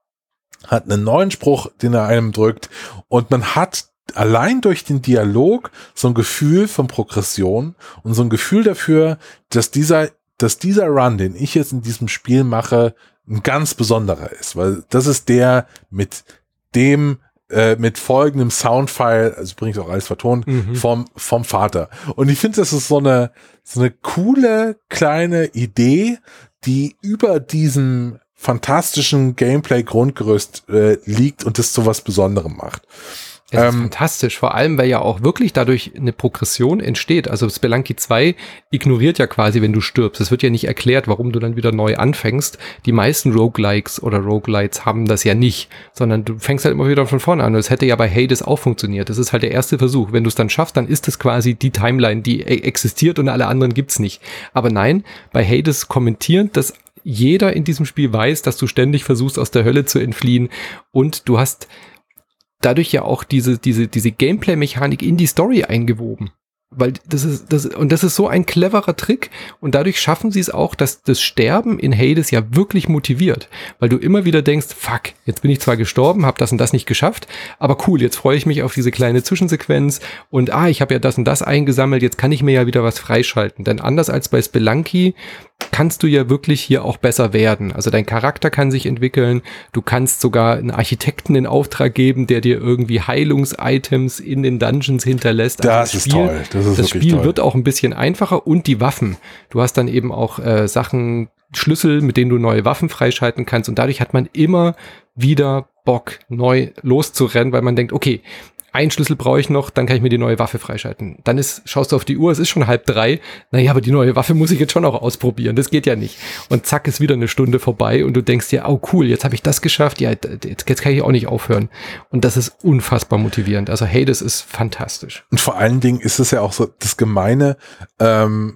hat einen neuen Spruch, den er einem drückt, und man hat allein durch den Dialog so ein Gefühl von Progression und so ein Gefühl dafür, dass dieser, dass dieser Run, den ich jetzt in diesem Spiel mache, ein ganz besonderer ist, weil das ist der mit dem, äh, mit folgendem Soundfile, also übrigens auch alles vertont, mhm. vom, vom Vater. Und ich finde, das ist so eine, so eine coole kleine Idee, die über diesem fantastischen Gameplay-Grundgerüst äh, liegt und das zu was Besonderem macht. Das ist ähm, fantastisch, vor allem, weil ja auch wirklich dadurch eine Progression entsteht. Also Spelunky zwei ignoriert ja quasi, wenn du stirbst. Es wird ja nicht erklärt, warum du dann wieder neu anfängst. Die meisten Roguelikes oder Roguelites haben das ja nicht, sondern du fängst halt immer wieder von vorne an. Und das hätte ja bei Hades auch funktioniert. Das ist halt der erste Versuch. Wenn du es dann schaffst, dann ist es quasi die Timeline, die existiert und alle anderen gibt's nicht. Aber nein, bei Hades kommentierend, dass jeder in diesem Spiel weiß, dass du ständig versuchst, aus der Hölle zu entfliehen, und du hast dadurch ja auch diese, diese, diese Gameplay-Mechanik in die Story eingewoben. Weil das ist, das, und das ist so ein cleverer Trick, und dadurch schaffen sie es auch, dass das Sterben in Hades ja wirklich motiviert. Weil du immer wieder denkst, fuck, jetzt bin ich zwar gestorben, habe das und das nicht geschafft, aber cool, jetzt freue ich mich auf diese kleine Zwischensequenz und ah, ich habe ja das und das eingesammelt, jetzt kann ich mir ja wieder was freischalten. Denn anders als bei Spelunky kannst du ja wirklich hier auch besser werden. Also dein Charakter kann sich entwickeln, du kannst sogar einen Architekten in Auftrag geben, der dir irgendwie Heilungs-Items in den Dungeons hinterlässt. Das, also das ist Spiel, toll. Das, ist das Spiel toll. wird auch ein bisschen einfacher, und die Waffen. Du hast dann eben auch äh, Sachen, Schlüssel, mit denen du neue Waffen freischalten kannst, und dadurch hat man immer wieder Bock, neu loszurennen, weil man denkt, okay, ein Schlüssel brauche ich noch, dann kann ich mir die neue Waffe freischalten. Dann ist, schaust du auf die Uhr, es ist schon halb drei. Naja, aber die neue Waffe muss ich jetzt schon auch ausprobieren. Das geht ja nicht. Und zack, ist wieder eine Stunde vorbei und du denkst dir, oh cool, jetzt habe ich das geschafft. Ja, jetzt, jetzt kann ich auch nicht aufhören. Und das ist unfassbar motivierend. Also Hades ist fantastisch. Und vor allen Dingen ist es ja auch so das Gemeine, ähm,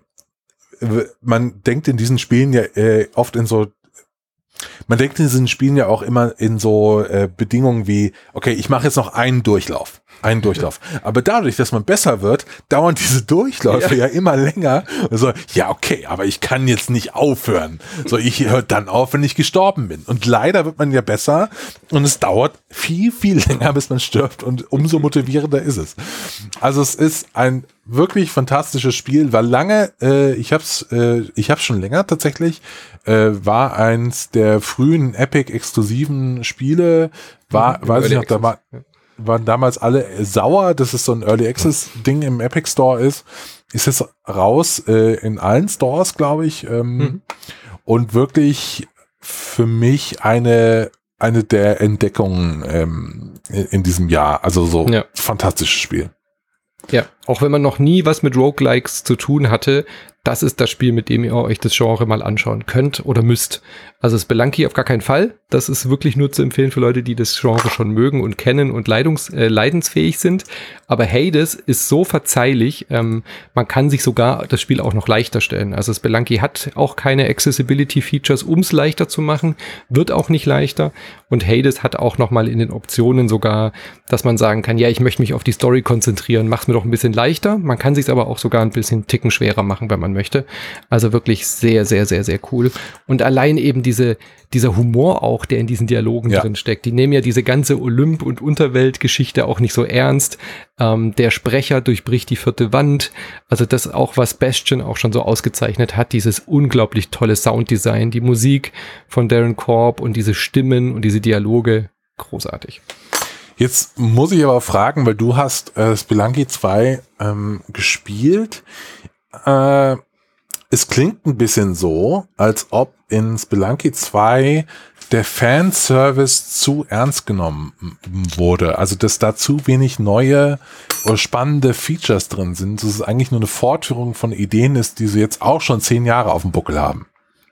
man denkt in diesen Spielen ja äh, oft in so Man denkt in diesen Spielen ja auch immer in so äh, Bedingungen wie, okay, ich mache jetzt noch einen Durchlauf. Einen Durchlauf. Aber dadurch, dass man besser wird, dauern diese Durchläufe ja, ja immer länger. Also, ja, okay, aber ich kann jetzt nicht aufhören. So, ich höre dann auf, wenn ich gestorben bin. Und leider wird man ja besser und es dauert viel, viel länger, bis man stirbt, und umso motivierender ist es. Also es ist ein wirklich fantastisches Spiel, war lange, äh, ich hab's, äh, ich hab's schon länger tatsächlich, äh, war eins der frühen Epic-exklusiven Spiele, war, mhm, weiß ich noch, da war, waren damals alle sauer, dass es so ein Early Access Ding im Epic Store ist. Ist jetzt raus äh, in allen Stores, glaube ich. Ähm, mhm. Und wirklich für mich eine eine der Entdeckungen ähm, in, in diesem Jahr. Also so ja. Fantastisches Spiel. Ja, auch wenn man noch nie was mit Roguelikes zu tun hatte, das ist das Spiel, mit dem ihr euch das Genre mal anschauen könnt oder müsst. Also Spelunky auf gar keinen Fall. Das ist wirklich nur zu empfehlen für Leute, die das Genre schon mögen und kennen und leidungs-, äh, leidensfähig sind. Aber Hades ist so verzeihlich, ähm, man kann sich sogar das Spiel auch noch leichter stellen. Also Spelunky hat auch keine Accessibility-Features, um es leichter zu machen, wird auch nicht leichter. Und Hades hat auch noch mal in den Optionen sogar, dass man sagen kann, ja, ich möchte mich auf die Story konzentrieren, mach's mir doch ein bisschen leichter. Man kann sich aber auch sogar ein bisschen Ticken schwerer machen, wenn man möchte. Also wirklich sehr, sehr, sehr, sehr cool. Und allein eben diese, dieser Humor auch, der in diesen Dialogen ja. drin steckt. Die nehmen ja diese ganze Olymp- und Unterweltgeschichte auch nicht so ernst. Ähm, der Sprecher durchbricht die vierte Wand. Also das auch, was Bastion auch schon so ausgezeichnet hat. Dieses unglaublich tolle Sounddesign, die Musik von Darren Korb und diese Stimmen und diese Dialoge. Großartig. Jetzt muss ich aber fragen, weil du hast äh, Spelunky zwei ähm, gespielt. Äh, es klingt ein bisschen so, als ob in Spelunky zwei der Fanservice zu ernst genommen wurde. Also, dass da zu wenig neue oder spannende Features drin sind. Dass es eigentlich nur eine Fortführung von Ideen ist, die sie jetzt auch schon zehn Jahre auf dem Buckel haben.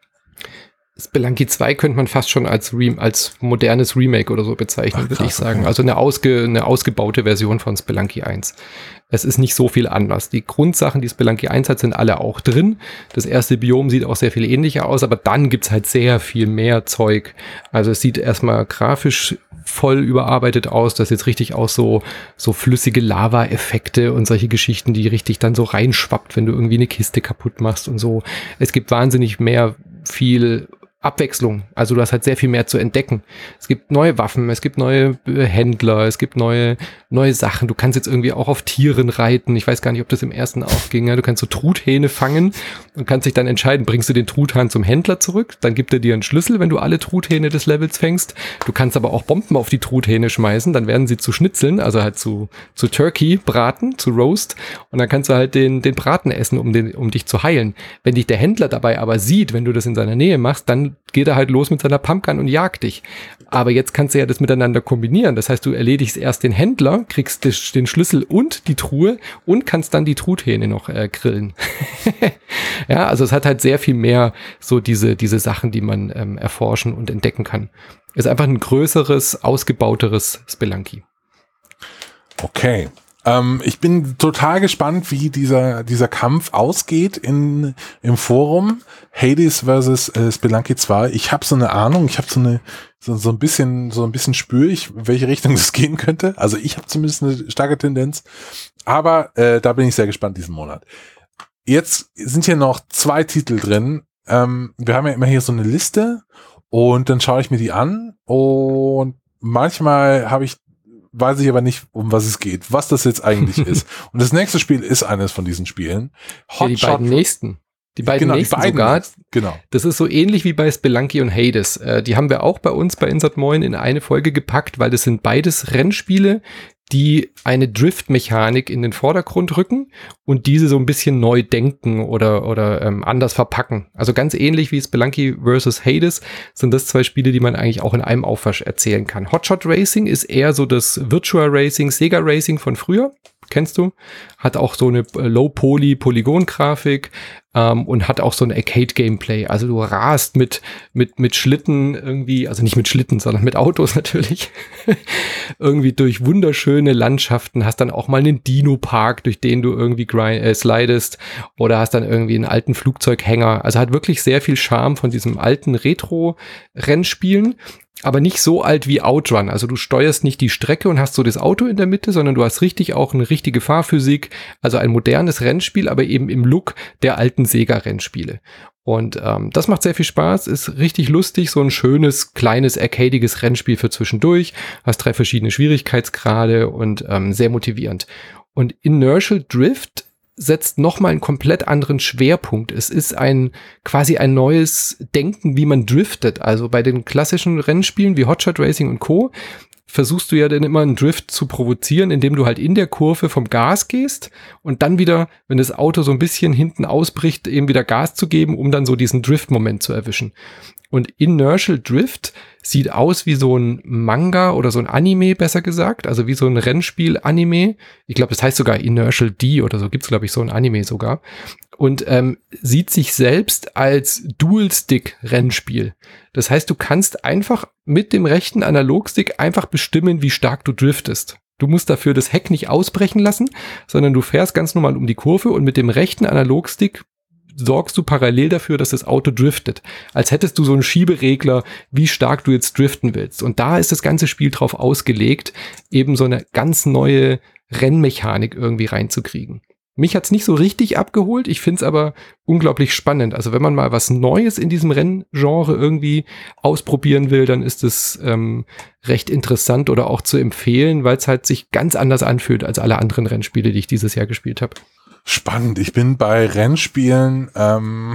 Spelunky zwei könnte man fast schon als, Re- als modernes Remake oder so bezeichnen, würde ich sagen. Okay. Also eine, ausge- eine ausgebaute Version von Spelunky eins. Es ist nicht so viel anders. Die Grundsachen, die Spelunky eins hat, sind alle auch drin. Das erste Biom sieht auch sehr viel ähnlicher aus, aber dann gibt's halt sehr viel mehr Zeug. Also es sieht erstmal grafisch voll überarbeitet aus. Das jetzt richtig aus so, so flüssige Lava-Effekte und solche Geschichten, die richtig dann so reinschwappt, wenn du irgendwie eine Kiste kaputt machst und so. Es gibt wahnsinnig mehr viel Abwechslung. Also du hast halt sehr viel mehr zu entdecken. Es gibt neue Waffen, es gibt neue äh, Händler, es gibt neue neue Sachen. Du kannst jetzt irgendwie auch auf Tieren reiten. Ich weiß gar nicht, ob das im ersten auch ging. Ja? Du kannst so Truthähne fangen und kannst dich dann entscheiden, bringst du den Truthahn zum Händler zurück, dann gibt er dir einen Schlüssel, wenn du alle Truthähne des Levels fängst. Du kannst aber auch Bomben auf die Truthähne schmeißen, dann werden sie zu Schnitzeln, also halt zu zu Turkey braten, zu Roast, und dann kannst du halt den den Braten essen, um den um dich zu heilen. Wenn dich der Händler dabei aber sieht, wenn du das in seiner Nähe machst, dann geht er halt los mit seiner Pumpgun und jagt dich. Aber jetzt kannst du ja das miteinander kombinieren. Das heißt, du erledigst erst den Händler, kriegst den Schlüssel und die Truhe und kannst dann die Truthähne noch äh, grillen. Ja, also es hat halt sehr viel mehr so diese, diese Sachen, die man ähm, erforschen und entdecken kann. Ist einfach ein größeres, ausgebauteres Spelunky. Okay. Ähm, ich bin total gespannt, wie dieser dieser Kampf ausgeht in im Forum. Hades versus äh, Spelunky zwei. Ich habe so eine Ahnung, ich habe so eine so, so ein bisschen so ein bisschen spüre ich, welche Richtung es gehen könnte. Also ich habe zumindest eine starke Tendenz. Aber äh, da bin ich sehr gespannt diesen Monat. Jetzt sind hier noch zwei Titel drin. Ähm, wir haben ja immer hier so eine Liste und dann schaue ich mir die an und manchmal habe ich weiß ich aber nicht, um was es geht, was das jetzt eigentlich ist. Und das nächste Spiel ist eines von diesen Spielen. Hot ja, die Shot beiden nächsten. Die beiden genau, nächsten die beiden sogar. Nächsten. Genau. Das ist so ähnlich wie bei Spelunky und Hades. Äh, die haben wir auch bei uns bei Insert Moin in eine Folge gepackt, weil das sind beides Rennspiele, die eine Drift-Mechanik in den Vordergrund rücken und diese so ein bisschen neu denken oder oder ähm, anders verpacken. Also ganz ähnlich wie Spelunky versus Hades sind das zwei Spiele, die man eigentlich auch in einem Aufwasch erzählen kann. Hot Shot Racing ist eher so das Virtua Racing, Sega Racing von früher. Kennst du? Hat auch so eine Low-Poly-Polygon-Grafik ähm, und hat auch so ein Arcade-Gameplay. Also du rast mit mit mit Schlitten irgendwie, also nicht mit Schlitten, sondern mit Autos natürlich, irgendwie durch wunderschöne Landschaften, hast dann auch mal einen Dino-Park, durch den du irgendwie grind, äh, slidest, oder hast dann irgendwie einen alten Flugzeughänger. Also hat wirklich sehr viel Charme von diesem alten Retro-Rennspielen. Aber nicht so alt wie Outrun. Also du steuerst nicht die Strecke und hast so das Auto in der Mitte, sondern du hast richtig auch eine richtige Fahrphysik. Also ein modernes Rennspiel, aber eben im Look der alten Sega-Rennspiele. Und ähm, das macht sehr viel Spaß, ist richtig lustig, so ein schönes, kleines, arcadiges Rennspiel für zwischendurch. Hast drei verschiedene Schwierigkeitsgrade und ähm, sehr motivierend. Und Inertial Drift setzt nochmal einen komplett anderen Schwerpunkt. Es ist ein quasi ein neues Denken, wie man driftet. Also bei den klassischen Rennspielen wie Hot Shot Racing und Co. versuchst du ja dann immer einen Drift zu provozieren, indem du halt in der Kurve vom Gas gehst und dann wieder, wenn das Auto so ein bisschen hinten ausbricht, eben wieder Gas zu geben, um dann so diesen Drift-Moment zu erwischen. Und Inertial Drift sieht aus wie so ein Manga oder so ein Anime, besser gesagt. Also wie so ein Rennspiel-Anime. Ich glaube, das heißt sogar Inertial D oder so. Gibt's, glaube ich, so ein Anime sogar. Und ähm, sieht sich selbst als Dual-Stick-Rennspiel. Das heißt, du kannst einfach mit dem rechten Analogstick einfach bestimmen, wie stark du driftest. Du musst dafür das Heck nicht ausbrechen lassen, sondern du fährst ganz normal um die Kurve und mit dem rechten Analogstick sorgst du parallel dafür, dass das Auto driftet. Als hättest du so einen Schieberegler, wie stark du jetzt driften willst. Und da ist das ganze Spiel drauf ausgelegt, eben so eine ganz neue Rennmechanik irgendwie reinzukriegen. Mich hat's nicht so richtig abgeholt, ich find's aber unglaublich spannend. Also wenn man mal was Neues in diesem Renngenre irgendwie ausprobieren will, dann ist es ähm, recht interessant oder auch zu empfehlen, weil es halt sich ganz anders anfühlt als alle anderen Rennspiele, die ich dieses Jahr gespielt habe. Spannend, ich bin bei Rennspielen ähm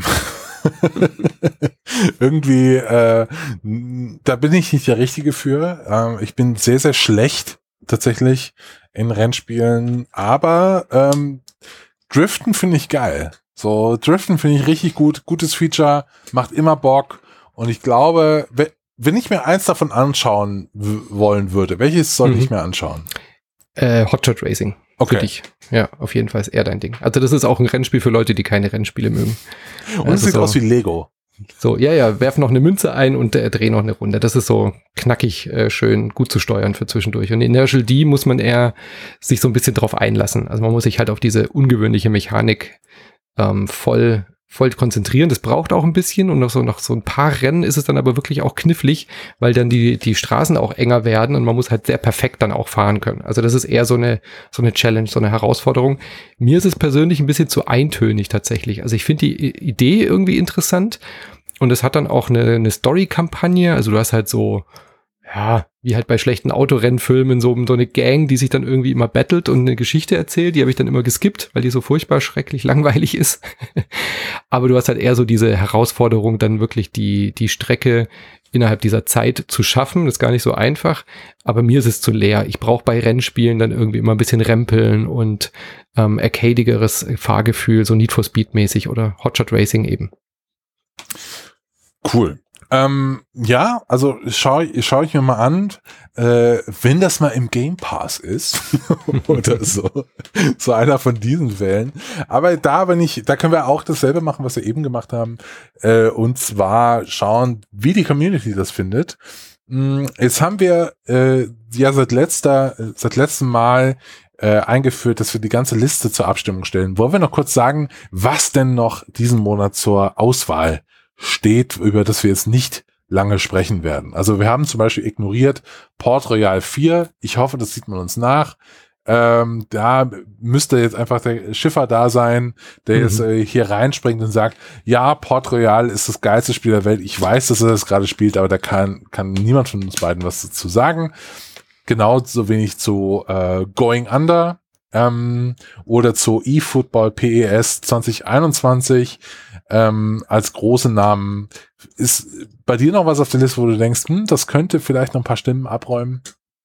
irgendwie, äh, da bin ich nicht der Richtige für. Ähm, ich bin sehr, sehr schlecht tatsächlich in Rennspielen, aber ähm, Driften finde ich geil. So, Driften finde ich richtig gut, gutes Feature, macht immer Bock und ich glaube, wenn ich mir eins davon anschauen w- wollen würde, welches sollte mhm. ich mir anschauen? Äh, Hotshot Racing. Okay. Für dich. Ja, auf jeden Fall ist eher dein Ding. Also das ist auch ein Rennspiel für Leute, die keine Rennspiele mögen. Und es sieht so aus wie Lego. So, ja, ja, werf noch eine Münze ein und äh, dreh noch eine Runde. Das ist so knackig, äh, schön, gut zu steuern für zwischendurch. Und in Inertial D muss man eher sich so ein bisschen drauf einlassen. Also man muss sich halt auf diese ungewöhnliche Mechanik ähm, voll voll konzentrieren. Das braucht auch ein bisschen und noch so, noch so ein paar Rennen ist es dann aber wirklich auch knifflig, weil dann die, die Straßen auch enger werden und man muss halt sehr perfekt dann auch fahren können. Also das ist eher so eine, so eine Challenge, so eine Herausforderung. Mir ist es persönlich ein bisschen zu eintönig tatsächlich. Also ich finde die Idee irgendwie interessant und es hat dann auch eine, eine Story-Kampagne. Also du hast halt so, ja, wie halt bei schlechten Autorennfilmen, so, so eine Gang, die sich dann irgendwie immer battelt und eine Geschichte erzählt. Die habe ich dann immer geskippt, weil die so furchtbar schrecklich langweilig ist. Aber du hast halt eher so diese Herausforderung, dann wirklich die, die Strecke innerhalb dieser Zeit zu schaffen. Das ist gar nicht so einfach. Aber mir ist es zu leer. Ich brauche bei Rennspielen dann irgendwie immer ein bisschen Rempeln und ähm, arcadigeres Fahrgefühl, so Need for Speed mäßig oder Hotshot Racing eben. Cool. Ähm, ja, also schaue schau ich mir mal an, äh, wenn das mal im Game Pass ist oder so, so einer von diesen Fällen. Aber da bin ich, da können wir auch dasselbe machen, was wir eben gemacht haben, äh, und zwar schauen, wie die Community das findet. Jetzt haben wir äh, ja seit letzter, seit letztem Mal äh, eingeführt, dass wir die ganze Liste zur Abstimmung stellen. Wollen wir noch kurz sagen, was denn noch diesen Monat zur Auswahl steht, über das wir jetzt nicht lange sprechen werden. Also wir haben zum Beispiel ignoriert Port Royal vier. Ich hoffe, das sieht man uns nach. Ähm, da müsste jetzt einfach der Schiffer da sein, der mhm. jetzt äh, hier reinspringt und sagt, ja, Port Royal ist das geilste Spiel der Welt. Ich weiß, dass er das gerade spielt, aber da kann, kann niemand von uns beiden was dazu sagen. Genauso wenig zu äh, Going Under ähm, oder zu eFootball P E S zwanzig einundzwanzig. Ähm, als große Namen. Ist bei dir noch was auf der Liste, wo du denkst, hm, das könnte vielleicht noch ein paar Stimmen abräumen?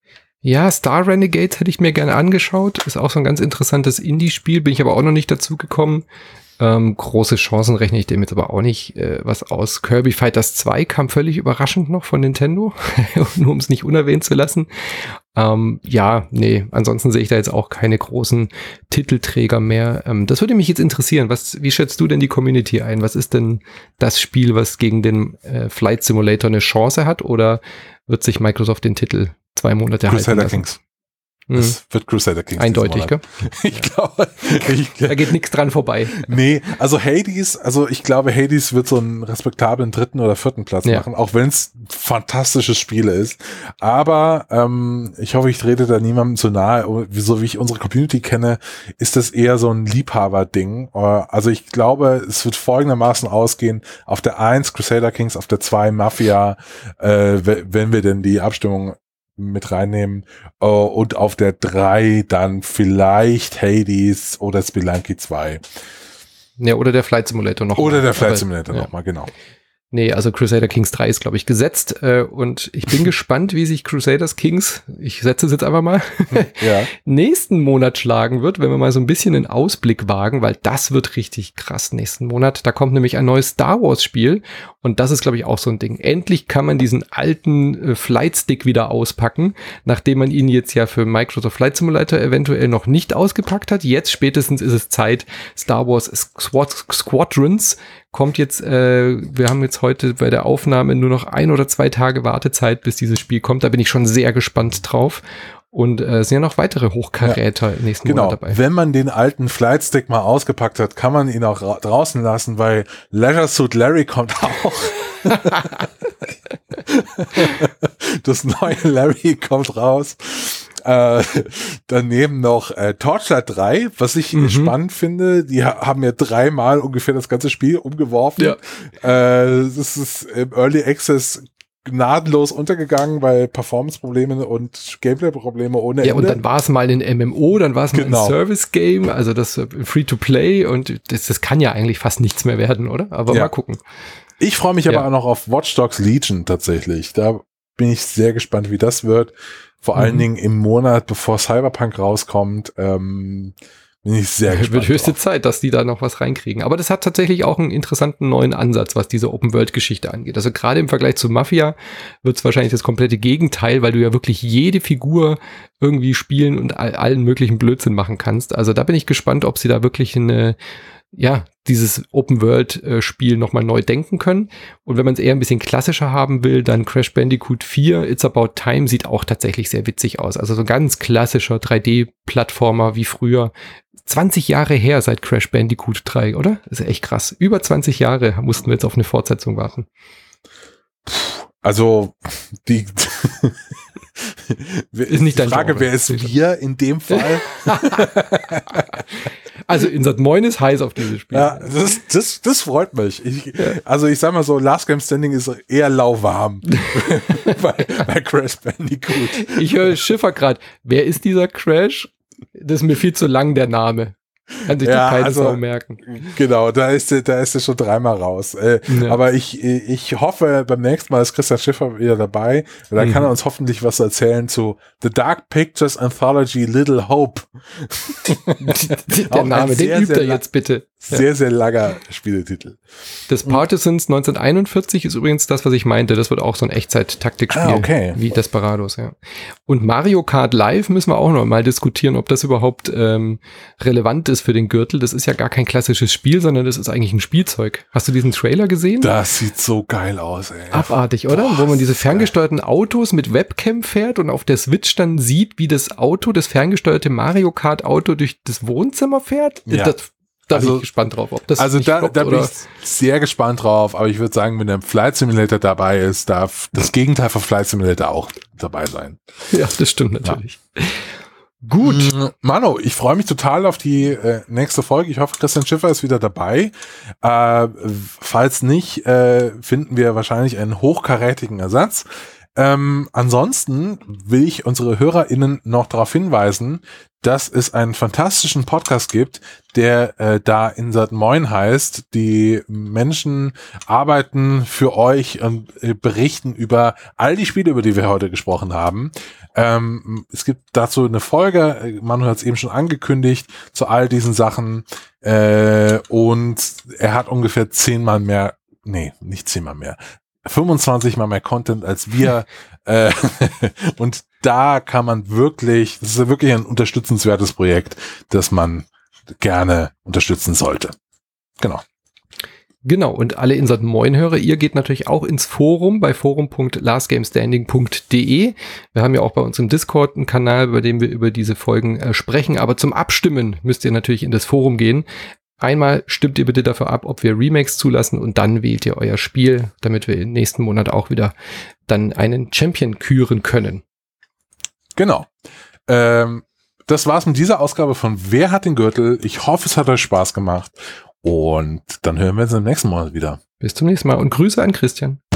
Ja, Star Renegades hätte ich mir gerne angeschaut. Ist auch so ein ganz interessantes Indie-Spiel, bin ich aber auch noch nicht dazu gekommen. Ähm, große Chancen rechne ich dem jetzt aber auch nicht äh, was aus. Kirby Fighters zwei kam völlig überraschend noch von Nintendo, nur um es nicht unerwähnt zu lassen. Ähm, ja, nee, ansonsten sehe ich da jetzt auch keine großen Titelträger mehr. Ähm, das würde mich jetzt interessieren. Was, wie schätzt du denn die Community ein? Was ist denn das Spiel, was gegen den äh, Flight Simulator eine Chance hat? Oder wird sich Microsoft den Titel zwei Monate halten lassen? Crusader Kings. Es wird Crusader Kings. Eindeutig, gell? Ich glaube. Ich, da geht nichts dran vorbei. Nee, also Hades, also ich glaube, Hades wird so einen respektablen dritten oder vierten Platz ja. machen, auch wenn es ein fantastisches Spiel ist. Aber ähm, ich hoffe, ich trete da niemandem zu nahe. So wie ich unsere Community kenne, ist das eher so ein Liebhaber-Ding. Also ich glaube, es wird folgendermaßen ausgehen. Auf der eins Crusader Kings, auf der zwei Mafia, äh, wenn wir denn die Abstimmung mit reinnehmen, uh, und auf der drei dann vielleicht Hades oder Spelunky zwei. Ja, oder der Flight Simulator noch. Oder mal. der Flight Aber, Simulator ja. nochmal, genau. Nee, also Crusader Kings drei ist, glaube ich, gesetzt. Äh, und ich bin gespannt, wie sich Crusaders Kings, ich setze es jetzt einfach mal, ja. nächsten Monat schlagen wird, wenn wir mal so ein bisschen einen Ausblick wagen, weil das wird richtig krass nächsten Monat. Da kommt nämlich ein neues Star Wars Spiel und das ist, glaube ich, auch so ein Ding. Endlich kann man diesen alten äh, Flight Stick wieder auspacken, nachdem man ihn jetzt ja für Microsoft Flight Simulator eventuell noch nicht ausgepackt hat. Jetzt spätestens ist es Zeit. Star Wars Squad Squadrons kommt jetzt, äh, wir haben jetzt heute bei der Aufnahme nur noch ein oder zwei Tage Wartezeit, bis dieses Spiel kommt. Da bin ich schon sehr gespannt drauf. Und äh, es sind ja noch weitere Hochkaräter ja, im nächsten genau. Monat dabei. Wenn man den alten Flightstick mal ausgepackt hat, kann man ihn auch ra- draußen lassen, weil Leisure Suit Larry kommt auch. Das neue Larry kommt raus. Äh, daneben noch äh, Torchlight drei, was ich Mhm. spannend finde. Die ha- haben ja dreimal ungefähr das ganze Spiel umgeworfen. Ja. Äh, das ist im Early Access gnadenlos untergegangen, weil Performance-Probleme und Gameplay-Probleme ohne Ja, und Ende. dann war es mal ein M M O, dann war es mal Genau. ein Service-Game, also das äh, Free-to-Play und das, das kann ja eigentlich fast nichts mehr werden, oder? Aber Ja. mal gucken. Ich freue mich Ja. aber auch noch auf Watch Dogs Legion tatsächlich. Da bin ich sehr gespannt, wie das wird. Vor allen Mhm. Dingen im Monat, bevor Cyberpunk rauskommt, ähm, bin ich sehr gespannt. Wird höchste drauf. Zeit, dass die da noch was reinkriegen. Aber das hat tatsächlich auch einen interessanten neuen Ansatz, was diese Open-World-Geschichte angeht. Also gerade im Vergleich zu Mafia wird es wahrscheinlich das komplette Gegenteil, weil du ja wirklich jede Figur irgendwie spielen und all, allen möglichen Blödsinn machen kannst. Also da bin ich gespannt, ob sie da wirklich eine, ja, dieses Open-World-Spiel nochmal neu denken können. Und wenn man es eher ein bisschen klassischer haben will, dann Crash Bandicoot vier, It's About Time, sieht auch tatsächlich sehr witzig aus. Also so ein ganz klassischer drei D-Plattformer wie früher. zwanzig Jahre her seit Crash Bandicoot drei, oder? Das ist echt krass. Über zwanzig Jahre mussten wir jetzt auf eine Fortsetzung warten. Also, die Ist nicht dein Frage, Genre. wer ist wir in dem Fall? Also Insert Moin ist heiß auf dieses Spiel. Ja, das, das, das freut mich. Ich, also ich sag mal so, Last Game Standing ist eher lauwarm bei, bei Crash Bandicoot. Ich höre Schiffer gerade. Wer ist dieser Crash? Das ist mir viel zu lang, der Name. Kann sich Ja, doch keine also- Sau merken. Genau, da ist er, da ist er schon dreimal raus. Äh, Ja. Aber ich, ich hoffe, beim nächsten Mal ist Christian Schiffer wieder dabei. Da Mhm. kann er uns hoffentlich was erzählen zu The Dark Pictures Anthology Little Hope. Der Auch ein Name, sehr, den übt sehr er lang- jetzt bitte. Ja. Sehr, sehr langer Spieletitel. Das Partisans neunzehnhunderteinundvierzig ist übrigens das, was ich meinte. Das wird auch so ein Echtzeit-Taktikspiel. Ah, okay. Wie Desperados, ja. Und Mario Kart Live müssen wir auch noch mal diskutieren, ob das überhaupt ähm, relevant ist für den Gürtel. Das ist ja gar kein klassisches Spiel, sondern das ist eigentlich ein Spielzeug. Hast du diesen Trailer gesehen? Das sieht so geil aus, ey. Abartig, oder? Boah, Wo man diese das ist geil. ferngesteuerten Autos mit Webcam fährt und auf der Switch dann sieht, wie das Auto, das ferngesteuerte Mario Kart Auto durch das Wohnzimmer fährt. Ja. Das, da bin Also- ich gespannt drauf. Ob das Also nicht da, floppt da bin oder- ich sehr gespannt drauf, aber ich würde sagen, wenn der Flight Simulator dabei ist, darf das Gegenteil von Flight Simulator auch dabei sein. Ja, das stimmt natürlich. Gut. Mm, Mano, ich freue mich total auf die äh, nächste Folge. Ich hoffe, Christian Schiffer ist wieder dabei. Äh, falls nicht, äh, finden wir wahrscheinlich einen hochkarätigen Ersatz. Ähm, ansonsten will ich unsere HörerInnen noch darauf hinweisen, dass es einen fantastischen Podcast gibt, der äh, da Insert Moin heißt. Die Menschen arbeiten für euch und äh, berichten über all die Spiele, über die wir heute gesprochen haben. Ähm, es gibt dazu eine Folge, äh, Manu hat es eben schon angekündigt, zu all diesen Sachen. Äh, und er hat ungefähr zehnmal mehr, nee, nicht zehnmal mehr, fünfundzwanzig mal mehr Content als wir. äh, und da kann man wirklich, das ist wirklich ein unterstützenswertes Projekt, das man gerne unterstützen sollte. Genau. Genau, und alle Insert Moin-Hörer, ihr geht natürlich auch ins Forum bei forum punkt lastgamestanding punkt de. Wir haben ja auch bei uns im Discord einen Kanal, bei dem wir über diese Folgen äh, sprechen, aber zum Abstimmen müsst ihr natürlich in das Forum gehen. Einmal stimmt ihr bitte dafür ab, ob wir Remakes zulassen und dann wählt ihr euer Spiel, damit wir im nächsten Monat auch wieder dann einen Champion küren können. Genau. Ähm, das war's mit dieser Ausgabe von Wer hat den Gürtel? Ich hoffe, es hat euch Spaß gemacht und dann hören wir uns im nächsten Mal wieder. Bis zum nächsten Mal und Grüße an Christian.